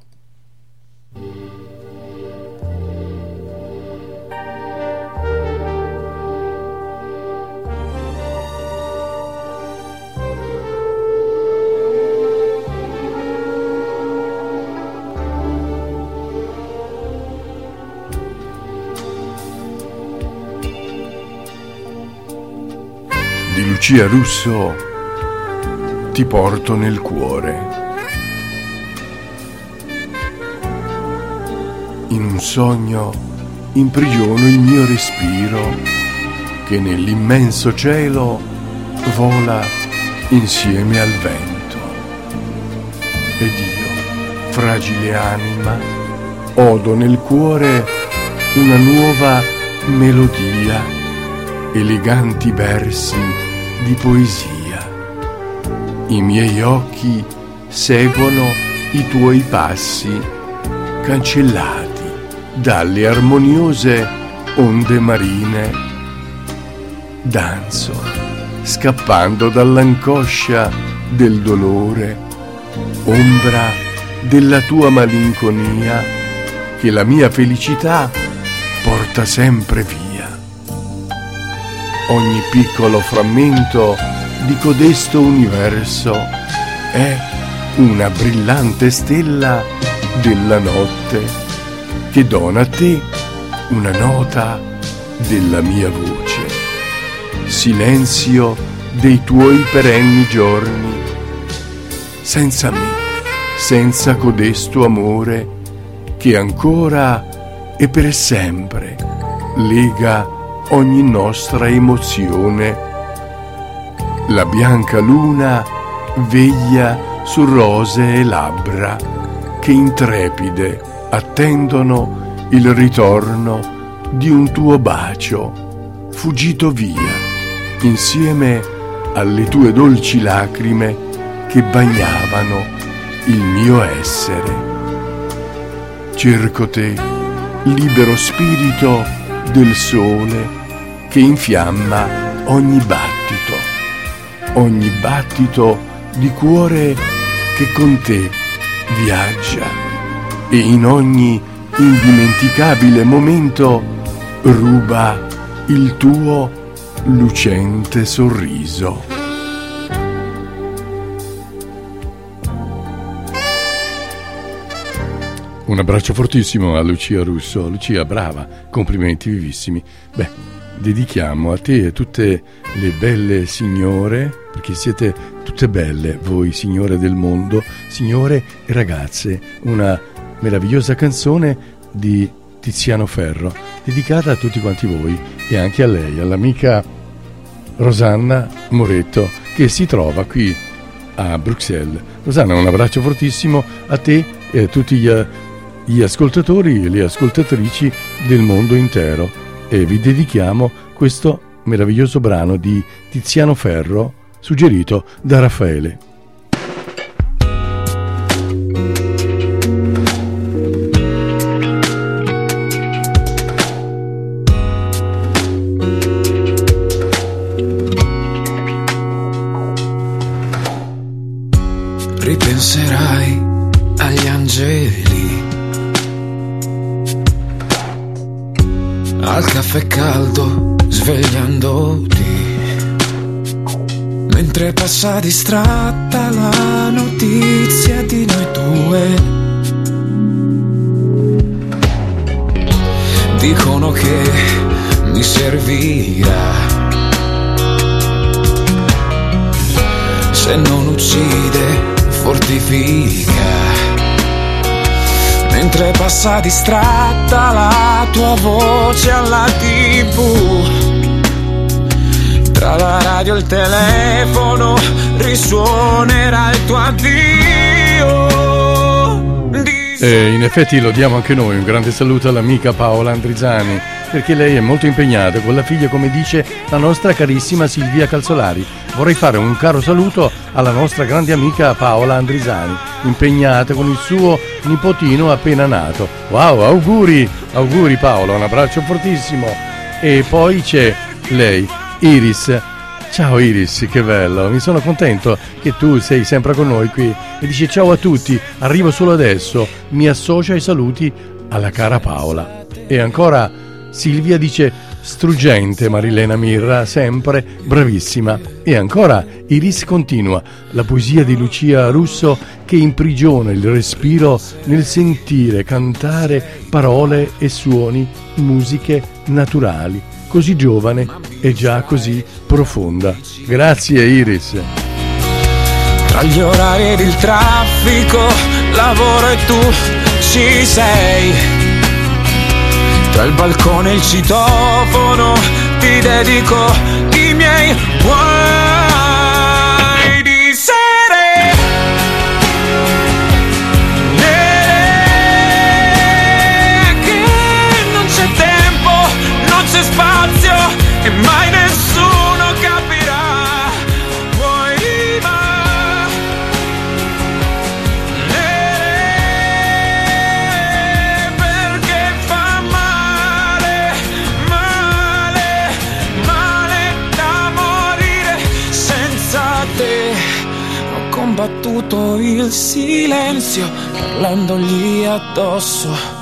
Di Lucia Russo ti porto nel cuore. In un sogno imprigiono il mio respiro che nell'immenso cielo vola insieme al vento. Ed io, fragile anima, odo nel cuore una nuova melodia, eleganti versi di poesia. I miei occhi seguono i tuoi passi, cancellati dalle armoniose onde marine. Danzo, scappando dall'angoscia del dolore, ombra della tua malinconia, che la mia felicità porta sempre via. Ogni piccolo frammento di codesto universo è una brillante stella della notte che dona a te una nota della mia voce, silenzio dei tuoi perenni giorni. Senza me, senza codesto amore che ancora e per sempre lega ogni nostra emozione. La bianca luna veglia su rosee labbra che intrepide attendono il ritorno di un tuo bacio fuggito via insieme alle tue dolci lacrime che bagnavano il mio essere. Cerco te, libero spirito del sole che infiamma ogni battito di cuore che con te viaggia e in ogni indimenticabile momento ruba il tuo lucente sorriso. Un abbraccio fortissimo a Lucia Russo. Lucia, brava, complimenti vivissimi. Dedichiamo a te e a tutte le belle signore, perché siete tutte belle, voi signore del mondo, signore e ragazze, una meravigliosa canzone di Tiziano Ferro, dedicata a tutti quanti voi e anche a lei, all'amica Rosanna Moretto, che si trova qui a Bruxelles. Rosanna, un abbraccio fortissimo a te e a tutti gli ascoltatori e le ascoltatrici del mondo intero, e vi dedichiamo questo meraviglioso brano di Tiziano Ferro suggerito da Raffaele. Ripenserai agli angeli, al caffè caldo svegliandoti, mentre passa distratta la notizia di noi due. Dicono che mi servirà uccide, fortifica. Mentre passa distratta la tua voce alla TV, tra la radio e il telefono risuonerà il tuo addio. E in effetti lo diamo anche noi, un grande saluto all'amica Paola Andrizzani, perché lei è molto impegnata con la figlia, come dice la nostra carissima Silvia Calzolari. Vorrei fare un caro saluto alla nostra grande amica Paola Andrizzani, impegnata con il suo nipotino appena nato. Wow, auguri Paola, un abbraccio fortissimo. E poi c'è lei, Iris. Ciao Iris, che bello, mi sono contento che tu sei sempre con noi qui. E dice ciao a tutti, arrivo solo adesso, mi associo ai saluti alla cara Paola. E ancora Silvia dice struggente Marilena Mirra, sempre bravissima. E ancora Iris continua, la poesia di Lucia Russo che imprigiona il respiro nel sentire cantare parole e suoni, musiche naturali. Così giovane e già così profonda. Grazie Iris. Tra gli orari ed il traffico, lavoro e tu ci sei. Tra il balcone e il citofono ti dedico i miei guai di sere. Che non c'è tempo, non c'è spazio e mai nessuno capirà. Vuoi ma perché fa male, male, male da morire senza te. Ho combattuto il silenzio parlandogli addosso.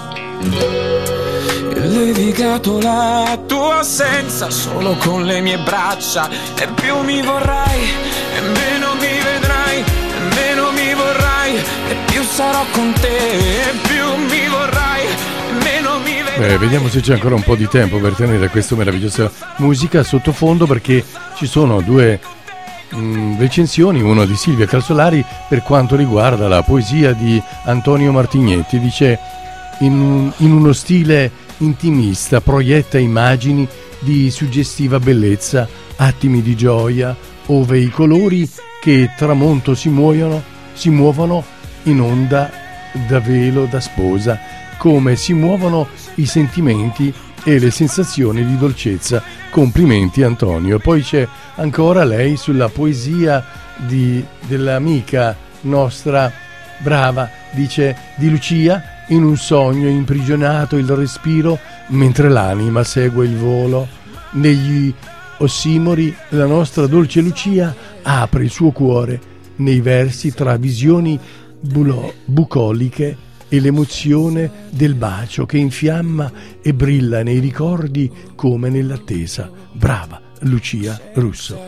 Levigato la tua assenza solo con le mie braccia. E più mi vorrai e meno mi vedrai, e meno mi vorrai e più sarò con te. E più mi vorrai e meno mi vedrai. Vediamo se c'è ancora un po' di tempo per tenere questa meravigliosa musica sottofondo, perché ci sono due recensioni, una di Silvia Calzolari per quanto riguarda la poesia di Antonio Martignetti. Dice in uno stile intimista proietta immagini di suggestiva bellezza, attimi di gioia, ove i colori che tramonto si muovono in onda da velo da sposa, come si muovono i sentimenti e le sensazioni di dolcezza. Complimenti Antonio. Poi c'è ancora lei sulla poesia dell'amica nostra brava, dice di Lucia. In un sogno imprigionato il respiro, mentre l'anima segue il volo. Negli ossimori la nostra dolce Lucia apre il suo cuore nei versi tra visioni bucoliche e l'emozione del bacio che infiamma e brilla nei ricordi come nell'attesa. Brava Lucia Russo.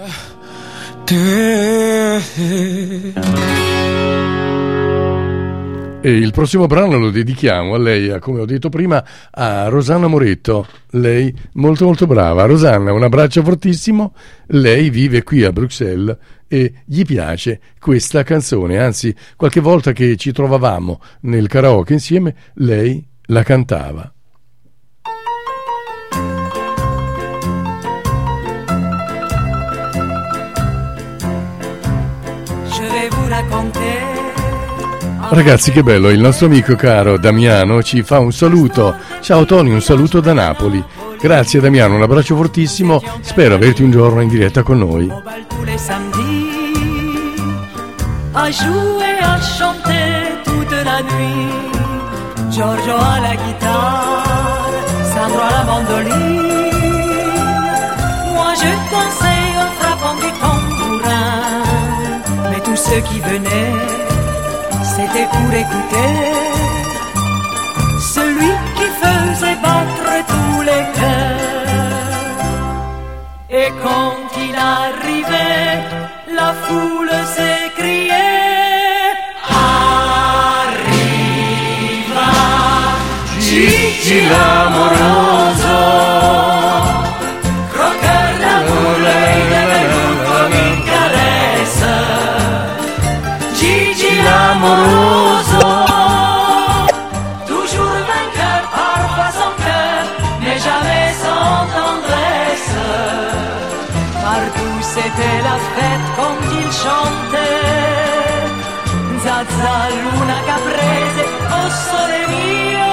E il prossimo brano lo dedichiamo a lei, come ho detto prima, a Rosanna Moretto. Lei molto molto brava. Rosanna, un abbraccio fortissimo. Lei vive qui a Bruxelles e gli piace questa canzone, anzi qualche volta che ci trovavamo nel karaoke insieme lei la cantava. Je vais vous raconter. Ragazzi, che bello, il nostro amico caro Damiano ci fa un saluto. Ciao Tony, un saluto da Napoli. Grazie Damiano, un abbraccio fortissimo, spero averti un giorno in diretta con noi. Tous les samedis, à jouer, à chanter toute la nuit. Giorgio à la guitare, Sandro à la mandoline. Moi je dansais en frappant du tambourin. Mais tous ceux qui venaient, c'était pour écouter celui qui faisait battre tous les cœurs. Et quand il arrivait, la foule s'écriait: Arriva Gigi l'amoroso, croqueur d'amour, il est venuto in carezza. l'amoroso. Toujours vainqueur, parfois sans cœur, mais jamais sans tendresse. Partout c'était la fête quand il chantait Zazza, luna caprese, oh sole mio.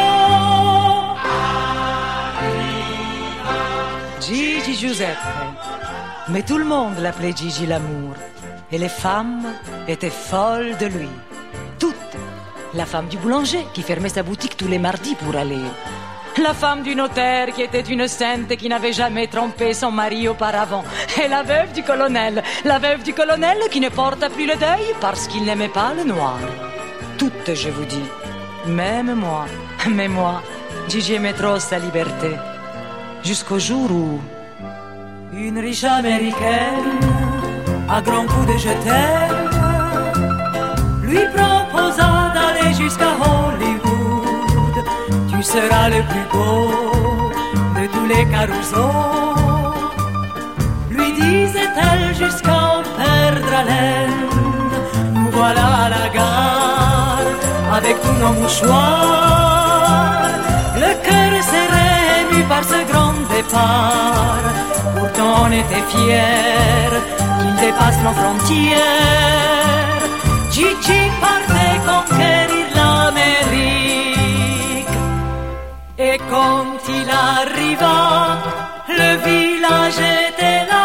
Gigi Giuseppe. Mais tout le monde l'appelait Gigi l'amour. Et les femmes étaient folles de lui. Toutes. La femme du boulanger qui fermait sa boutique tous les mardis pour aller. La femme du notaire qui était une sainte et qui n'avait jamais trompé son mari auparavant. Et la veuve du colonel. La veuve du colonel qui ne porta plus le deuil parce qu'il n'aimait pas le noir. Toutes, je vous dis. Même moi. Mais moi, Gigi aimait trop sa liberté. Jusqu'au jour où une riche américaine, à grands coups de je t'aime, lui proposa d'aller jusqu'à Hollywood. Tu seras le plus beau de tous les carousaux, lui disait-elle jusqu'à en perdre haleine. Nous voilà à la gare avec tous nos mouchoirs, le cœur serré ému par ce grand départ. Pourtant on était fiers qu'il dépasse nos frontières. Gigi partait conquérir l'Amérique. Et quand il arriva, le village était là.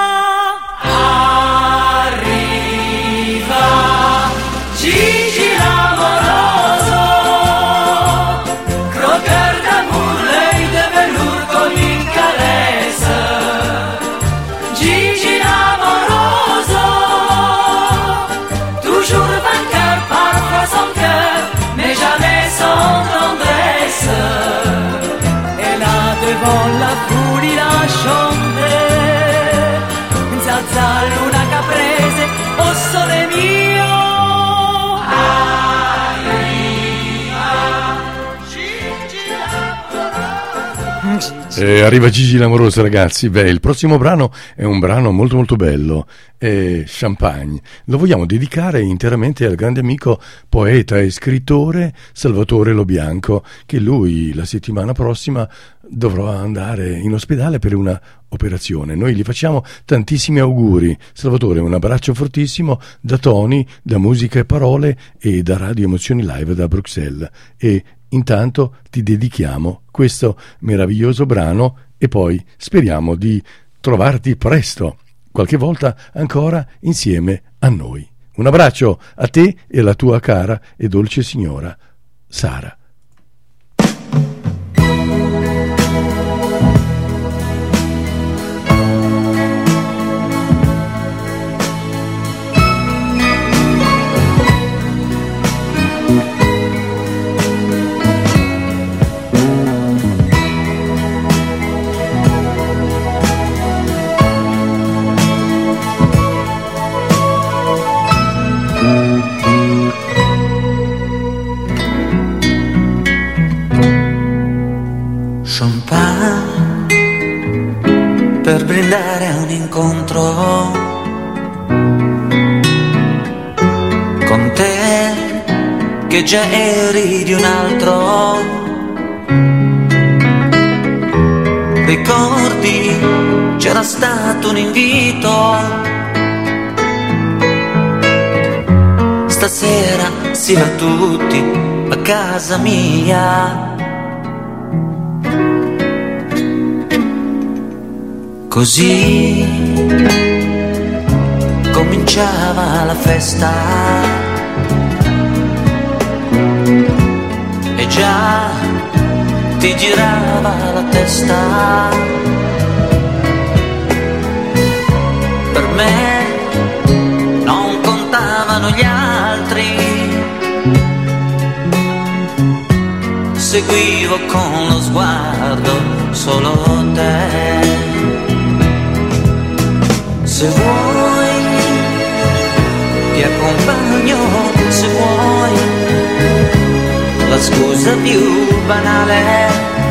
Arriva Gigi l'amoroso, croqueur d'amour, l'œil de velours comme une caresse. Gigi l'amoroso, toujours vainqueur, parfois sans cœur, mais jamais sans tendresse. Et là devant la foule il a chanté Zazza, luna caprese, oh sole mio. Arriva Gigi l'amoroso, ragazzi. Beh, il prossimo brano è un brano molto molto bello, è Champagne. Lo vogliamo dedicare interamente al grande amico poeta e scrittore Salvatore Lobianco, che lui la settimana prossima dovrà andare in ospedale per una operazione. Noi gli facciamo tantissimi auguri. Salvatore, un abbraccio fortissimo da Tony, da Musica e Parole e da Radio Emozioni Live da Bruxelles. E intanto ti dedichiamo questo meraviglioso brano e poi speriamo di trovarti presto, qualche volta ancora insieme a noi. Un abbraccio a te e alla tua cara e dolce signora Sara. Per brindare a un incontro con te che già eri di un altro. Ricordi, c'era stato un invito. Stasera si va tutti a casa mia. Così cominciava la festa e già ti girava la testa. Per me non contavano gli altri, seguivo con lo sguardo solo te. Se vuoi ti accompagno, se vuoi la scusa più banale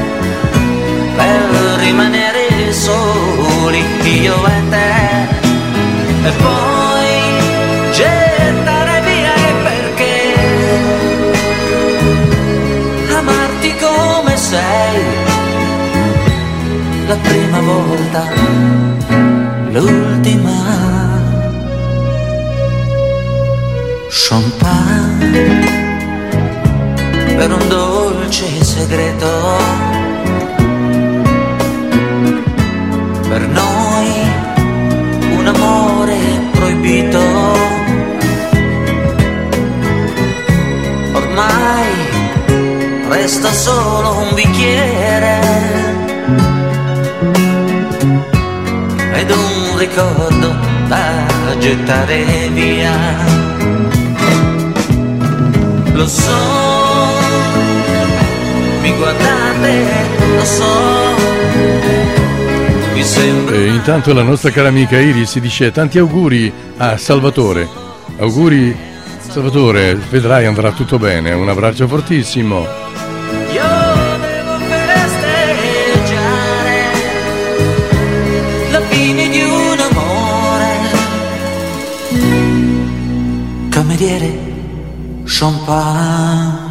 per rimanere soli io e te, e poi gettare via il perché la prima volta, l'ultima. Champagne per un dolce segreto, per noi un amore proibito. Ormai resta solo un bicchiere ed un ricordo da gettare via. Lo so, mi guardate, lo so, mi sembra. E intanto la nostra cara amica Iris dice tanti auguri a Salvatore. Auguri Salvatore, vedrai andrà tutto bene. Un abbraccio fortissimo. Io devo festeggiare la fine di un amore. Cameriere, champagne.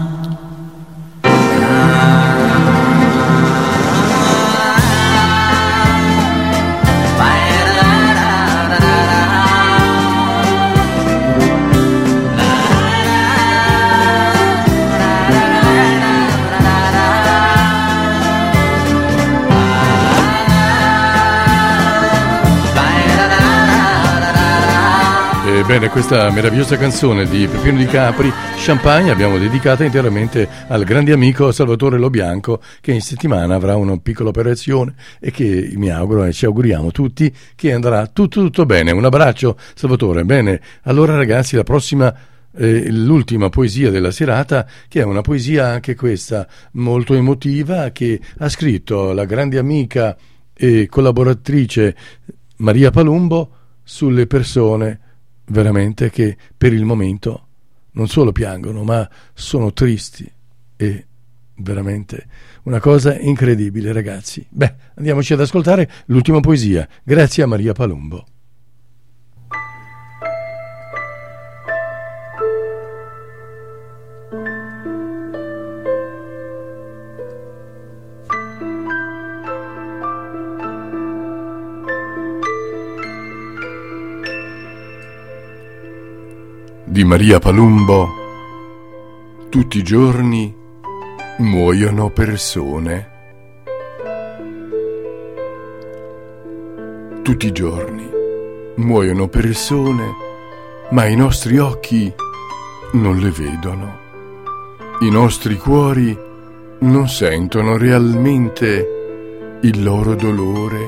Bene, questa meravigliosa canzone di Peppino Di Capri, Champagne, abbiamo dedicata interamente al grande amico Salvatore Lobianco, che in settimana avrà una piccola operazione e che mi auguro e ci auguriamo tutti che andrà tutto bene. Un abbraccio Salvatore. Bene, allora ragazzi, la prossima l'ultima poesia della serata, che è una poesia anche questa molto emotiva, che ha scritto la grande amica e collaboratrice Maria Palumbo sulle persone veramente che per il momento non solo piangono ma sono tristi. E veramente una cosa incredibile, ragazzi. Beh, andiamoci ad ascoltare l'ultima poesia, grazie a Maria Palumbo. Di Maria Palumbo. Tutti i giorni muoiono persone. Tutti i giorni muoiono persone, ma i nostri occhi non le vedono. I nostri cuori non sentono realmente il loro dolore.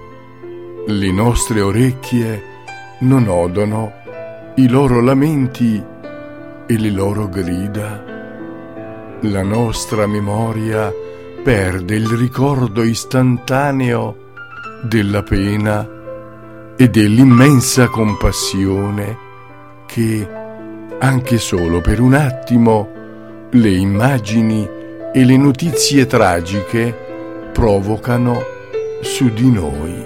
Le nostre orecchie non odono i loro lamenti e le loro grida. La nostra memoria perde il ricordo istantaneo della pena e dell'immensa compassione che, anche solo per un attimo, le immagini e le notizie tragiche provocano su di noi.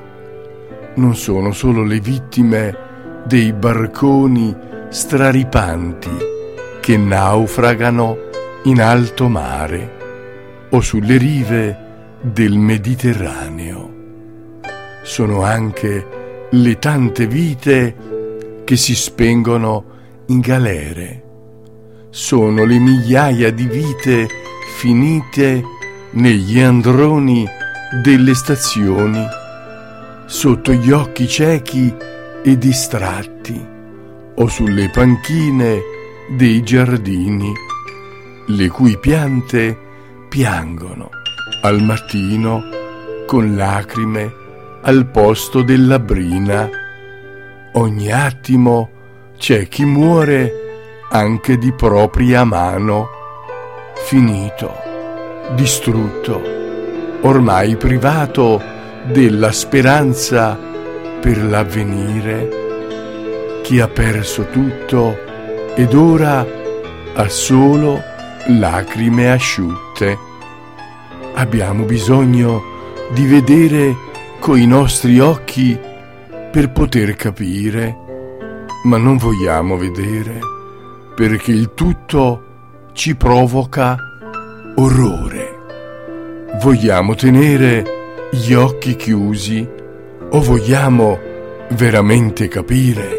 Non sono solo le vittime dei barconi straripanti che naufragano in alto mare o sulle rive del Mediterraneo. Sono anche le tante vite che si spengono in galere. Sono le migliaia di vite finite negli androni delle stazioni, sotto gli occhi ciechi e distratti, o sulle panchine dei giardini, le cui piante piangono al mattino con lacrime al posto della brina. Ogni attimo c'è chi muore anche di propria mano, finito, distrutto, ormai privato della speranza per l'avvenire, chi ha perso tutto ed ora ha solo lacrime asciutte. Abbiamo bisogno di vedere coi nostri occhi per poter capire, ma non vogliamo vedere perché il tutto ci provoca orrore. Vogliamo tenere gli occhi chiusi o vogliamo veramente capire?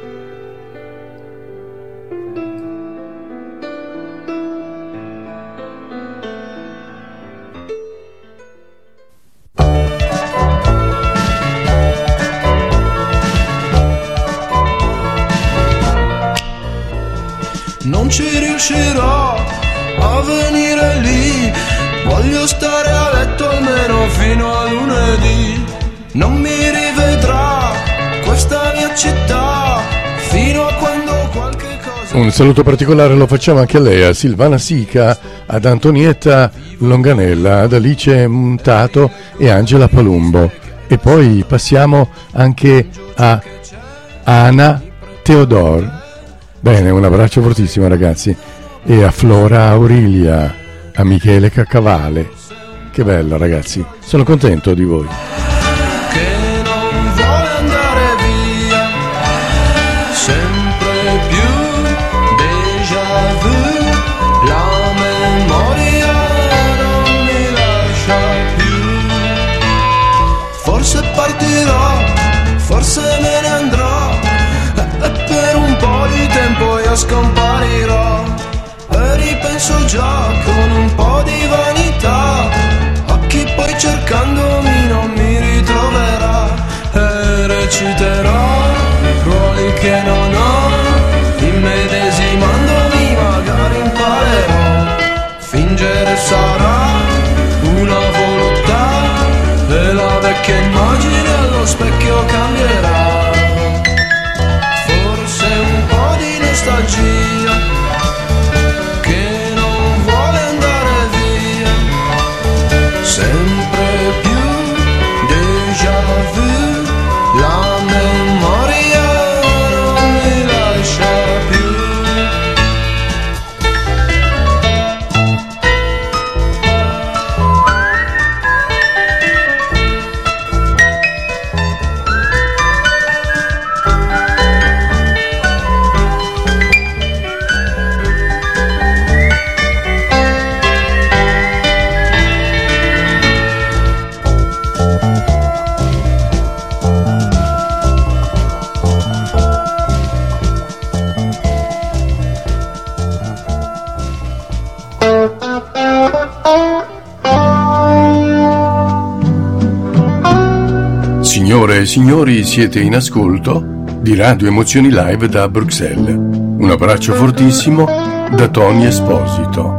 Non ci riuscirò a venire lì, voglio stare a letto almeno fino a lunedì. Non mi rivedrà questa mia città fino a quando qualche cosa... Un saluto particolare lo facciamo anche a lei, a Silvana Sica, ad Antonietta Longanella, ad Alice Muntato e Angela Palumbo. E poi passiamo anche a Ana Teodor. Bene, un abbraccio fortissimo ragazzi, e a Flora Aurelia, a Michele Caccavale. Che bello ragazzi, sono contento di voi. Che non vuole andare via, sempre più déjà vu, la memoria non mi lascia più. Forse partirò, forse me ne andrò, e per un po' di tempo io scomparirò. E ripenso già con un po' di vanità a chi poi cercandomi non mi ritroverà. E reciterò i ruoli che non ho, immedesimandomi magari imparerò. Fingere sarà una volontà e la vecchia immagine allo specchio cambierà. Forse un po' di nostalgia che non vuole andare via, sempre più déjà vu, la memoria non mi lascia più. Signore e signori, siete in ascolto di Radio Emozioni Live da Bruxelles. Un abbraccio fortissimo da Tony Esposito.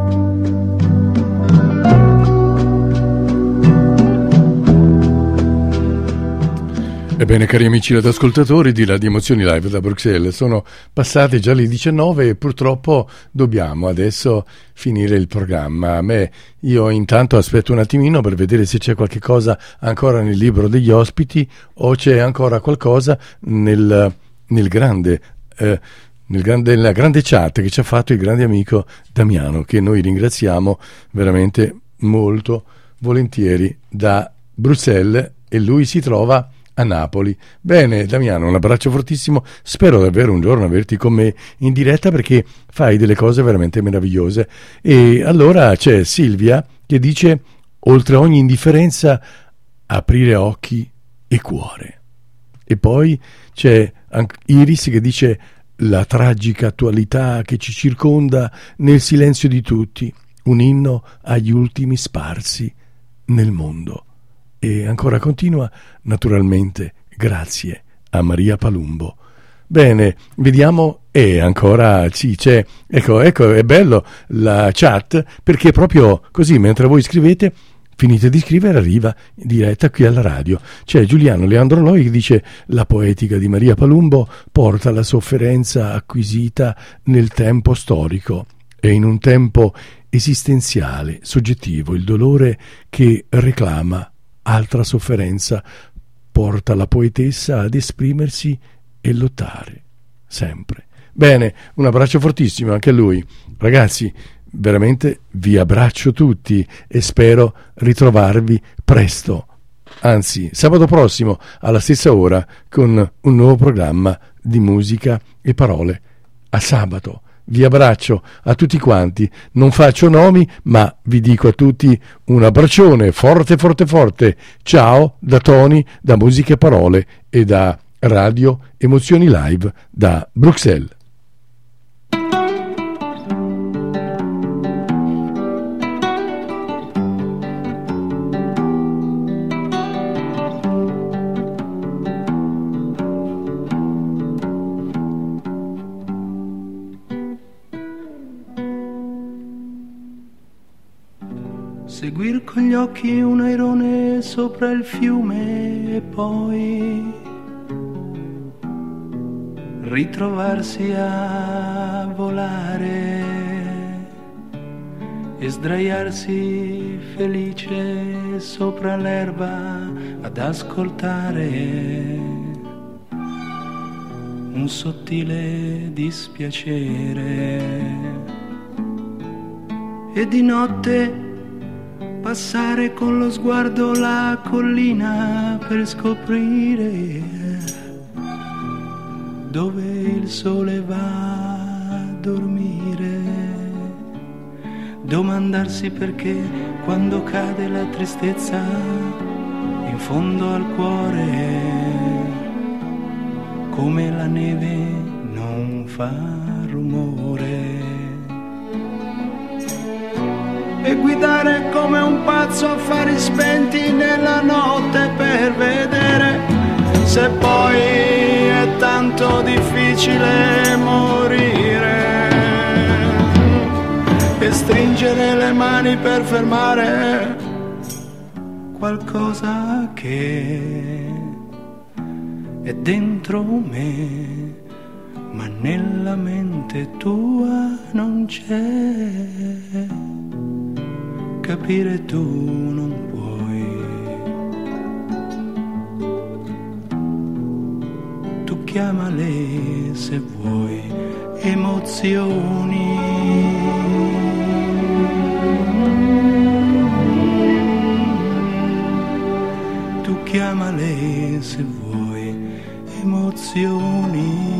Ebbene, cari amici radioascoltatori di Radio Emozioni Live da Bruxelles, sono passate già le 19 e purtroppo dobbiamo adesso finire il programma. Io intanto aspetto un attimino per vedere se c'è qualche cosa ancora nel libro degli ospiti o c'è ancora qualcosa nella grande chat che ci ha fatto il grande amico Damiano, che noi ringraziamo veramente molto volentieri da Bruxelles, e lui si trova a Napoli. Bene Damiano, un abbraccio fortissimo, spero davvero un giorno averti con me in diretta perché fai delle cose veramente meravigliose. E allora c'è Silvia che dice: oltre ogni indifferenza, aprire occhi e cuore. E poi c'è Iris che dice: la tragica attualità che ci circonda nel silenzio di tutti, un inno agli ultimi sparsi nel mondo. E ancora continua, naturalmente, grazie a Maria Palumbo. Bene, vediamo, e ancora sì, c'è, ecco, è bello la chat, perché proprio così, mentre voi scrivete, finite di scrivere, arriva in diretta qui alla radio. C'è Giuliano Leandro Loi che dice: la poetica di Maria Palumbo porta la sofferenza acquisita nel tempo storico e in un tempo esistenziale, soggettivo, il dolore che reclama altra sofferenza porta la poetessa ad esprimersi e lottare sempre. Bene, un abbraccio fortissimo anche a lui. Ragazzi, veramente vi abbraccio tutti e spero ritrovarvi presto, anzi sabato prossimo alla stessa ora, con un nuovo programma di musica e parole. A sabato. vi abbraccio a tutti quanti, non faccio nomi, ma vi dico a tutti un abbraccione forte forte forte. Ciao da Tony, da Musiche e Parole e da Radio Emozioni Live da Bruxelles. Seguir con gli occhi un airone sopra il fiume e poi ritrovarsi a volare e sdraiarsi felice sopra l'erba ad ascoltare un sottile dispiacere e di notte passare con lo sguardo la collina per scoprire dove il sole va a dormire, domandarsi perché quando cade la tristezza in fondo al cuore, come la neve non fa rumore. E guidare come un pazzo a fari spenti nella notte per vedere se poi è tanto difficile morire e stringere le mani per fermare qualcosa che è dentro me, ma nella mente tua non c'è. Capire tu non puoi, tu chiamale se vuoi emozioni, tu chiamale se vuoi emozioni.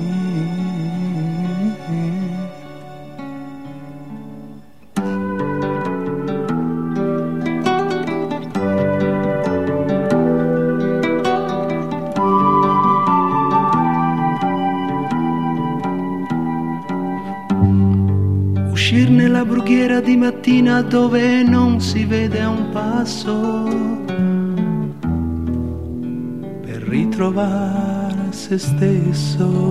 Uscir nella brughiera di mattina dove non si vede a un passo per ritrovare se stesso,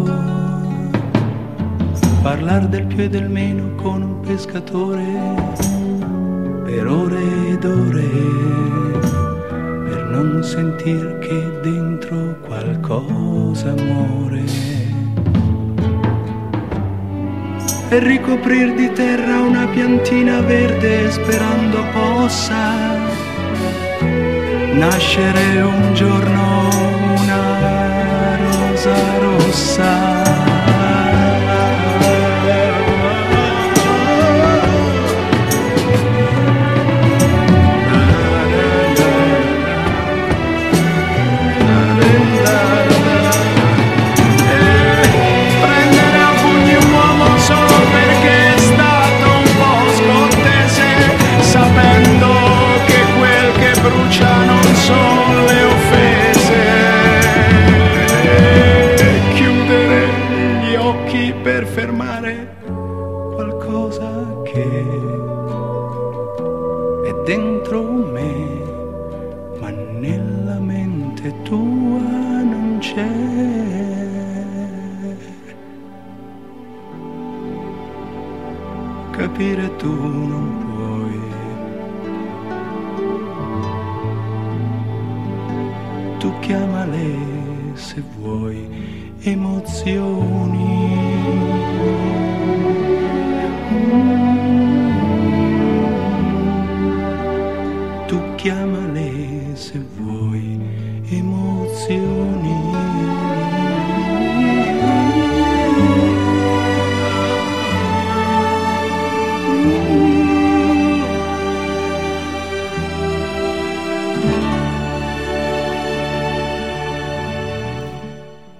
parlar del più e del meno con un pescatore per ore ed ore, per non sentir che dentro qualcosa muore. E ricoprir di terra una piantina verde sperando possa nascere un giorno una rosa rossa. Non sono le offese, chiudere gli occhi per fermare qualcosa che è dentro me, ma nella mente tua non c'è. Capire tu non puoi, tu chiamale se vuoi emozioni. Tu chiamale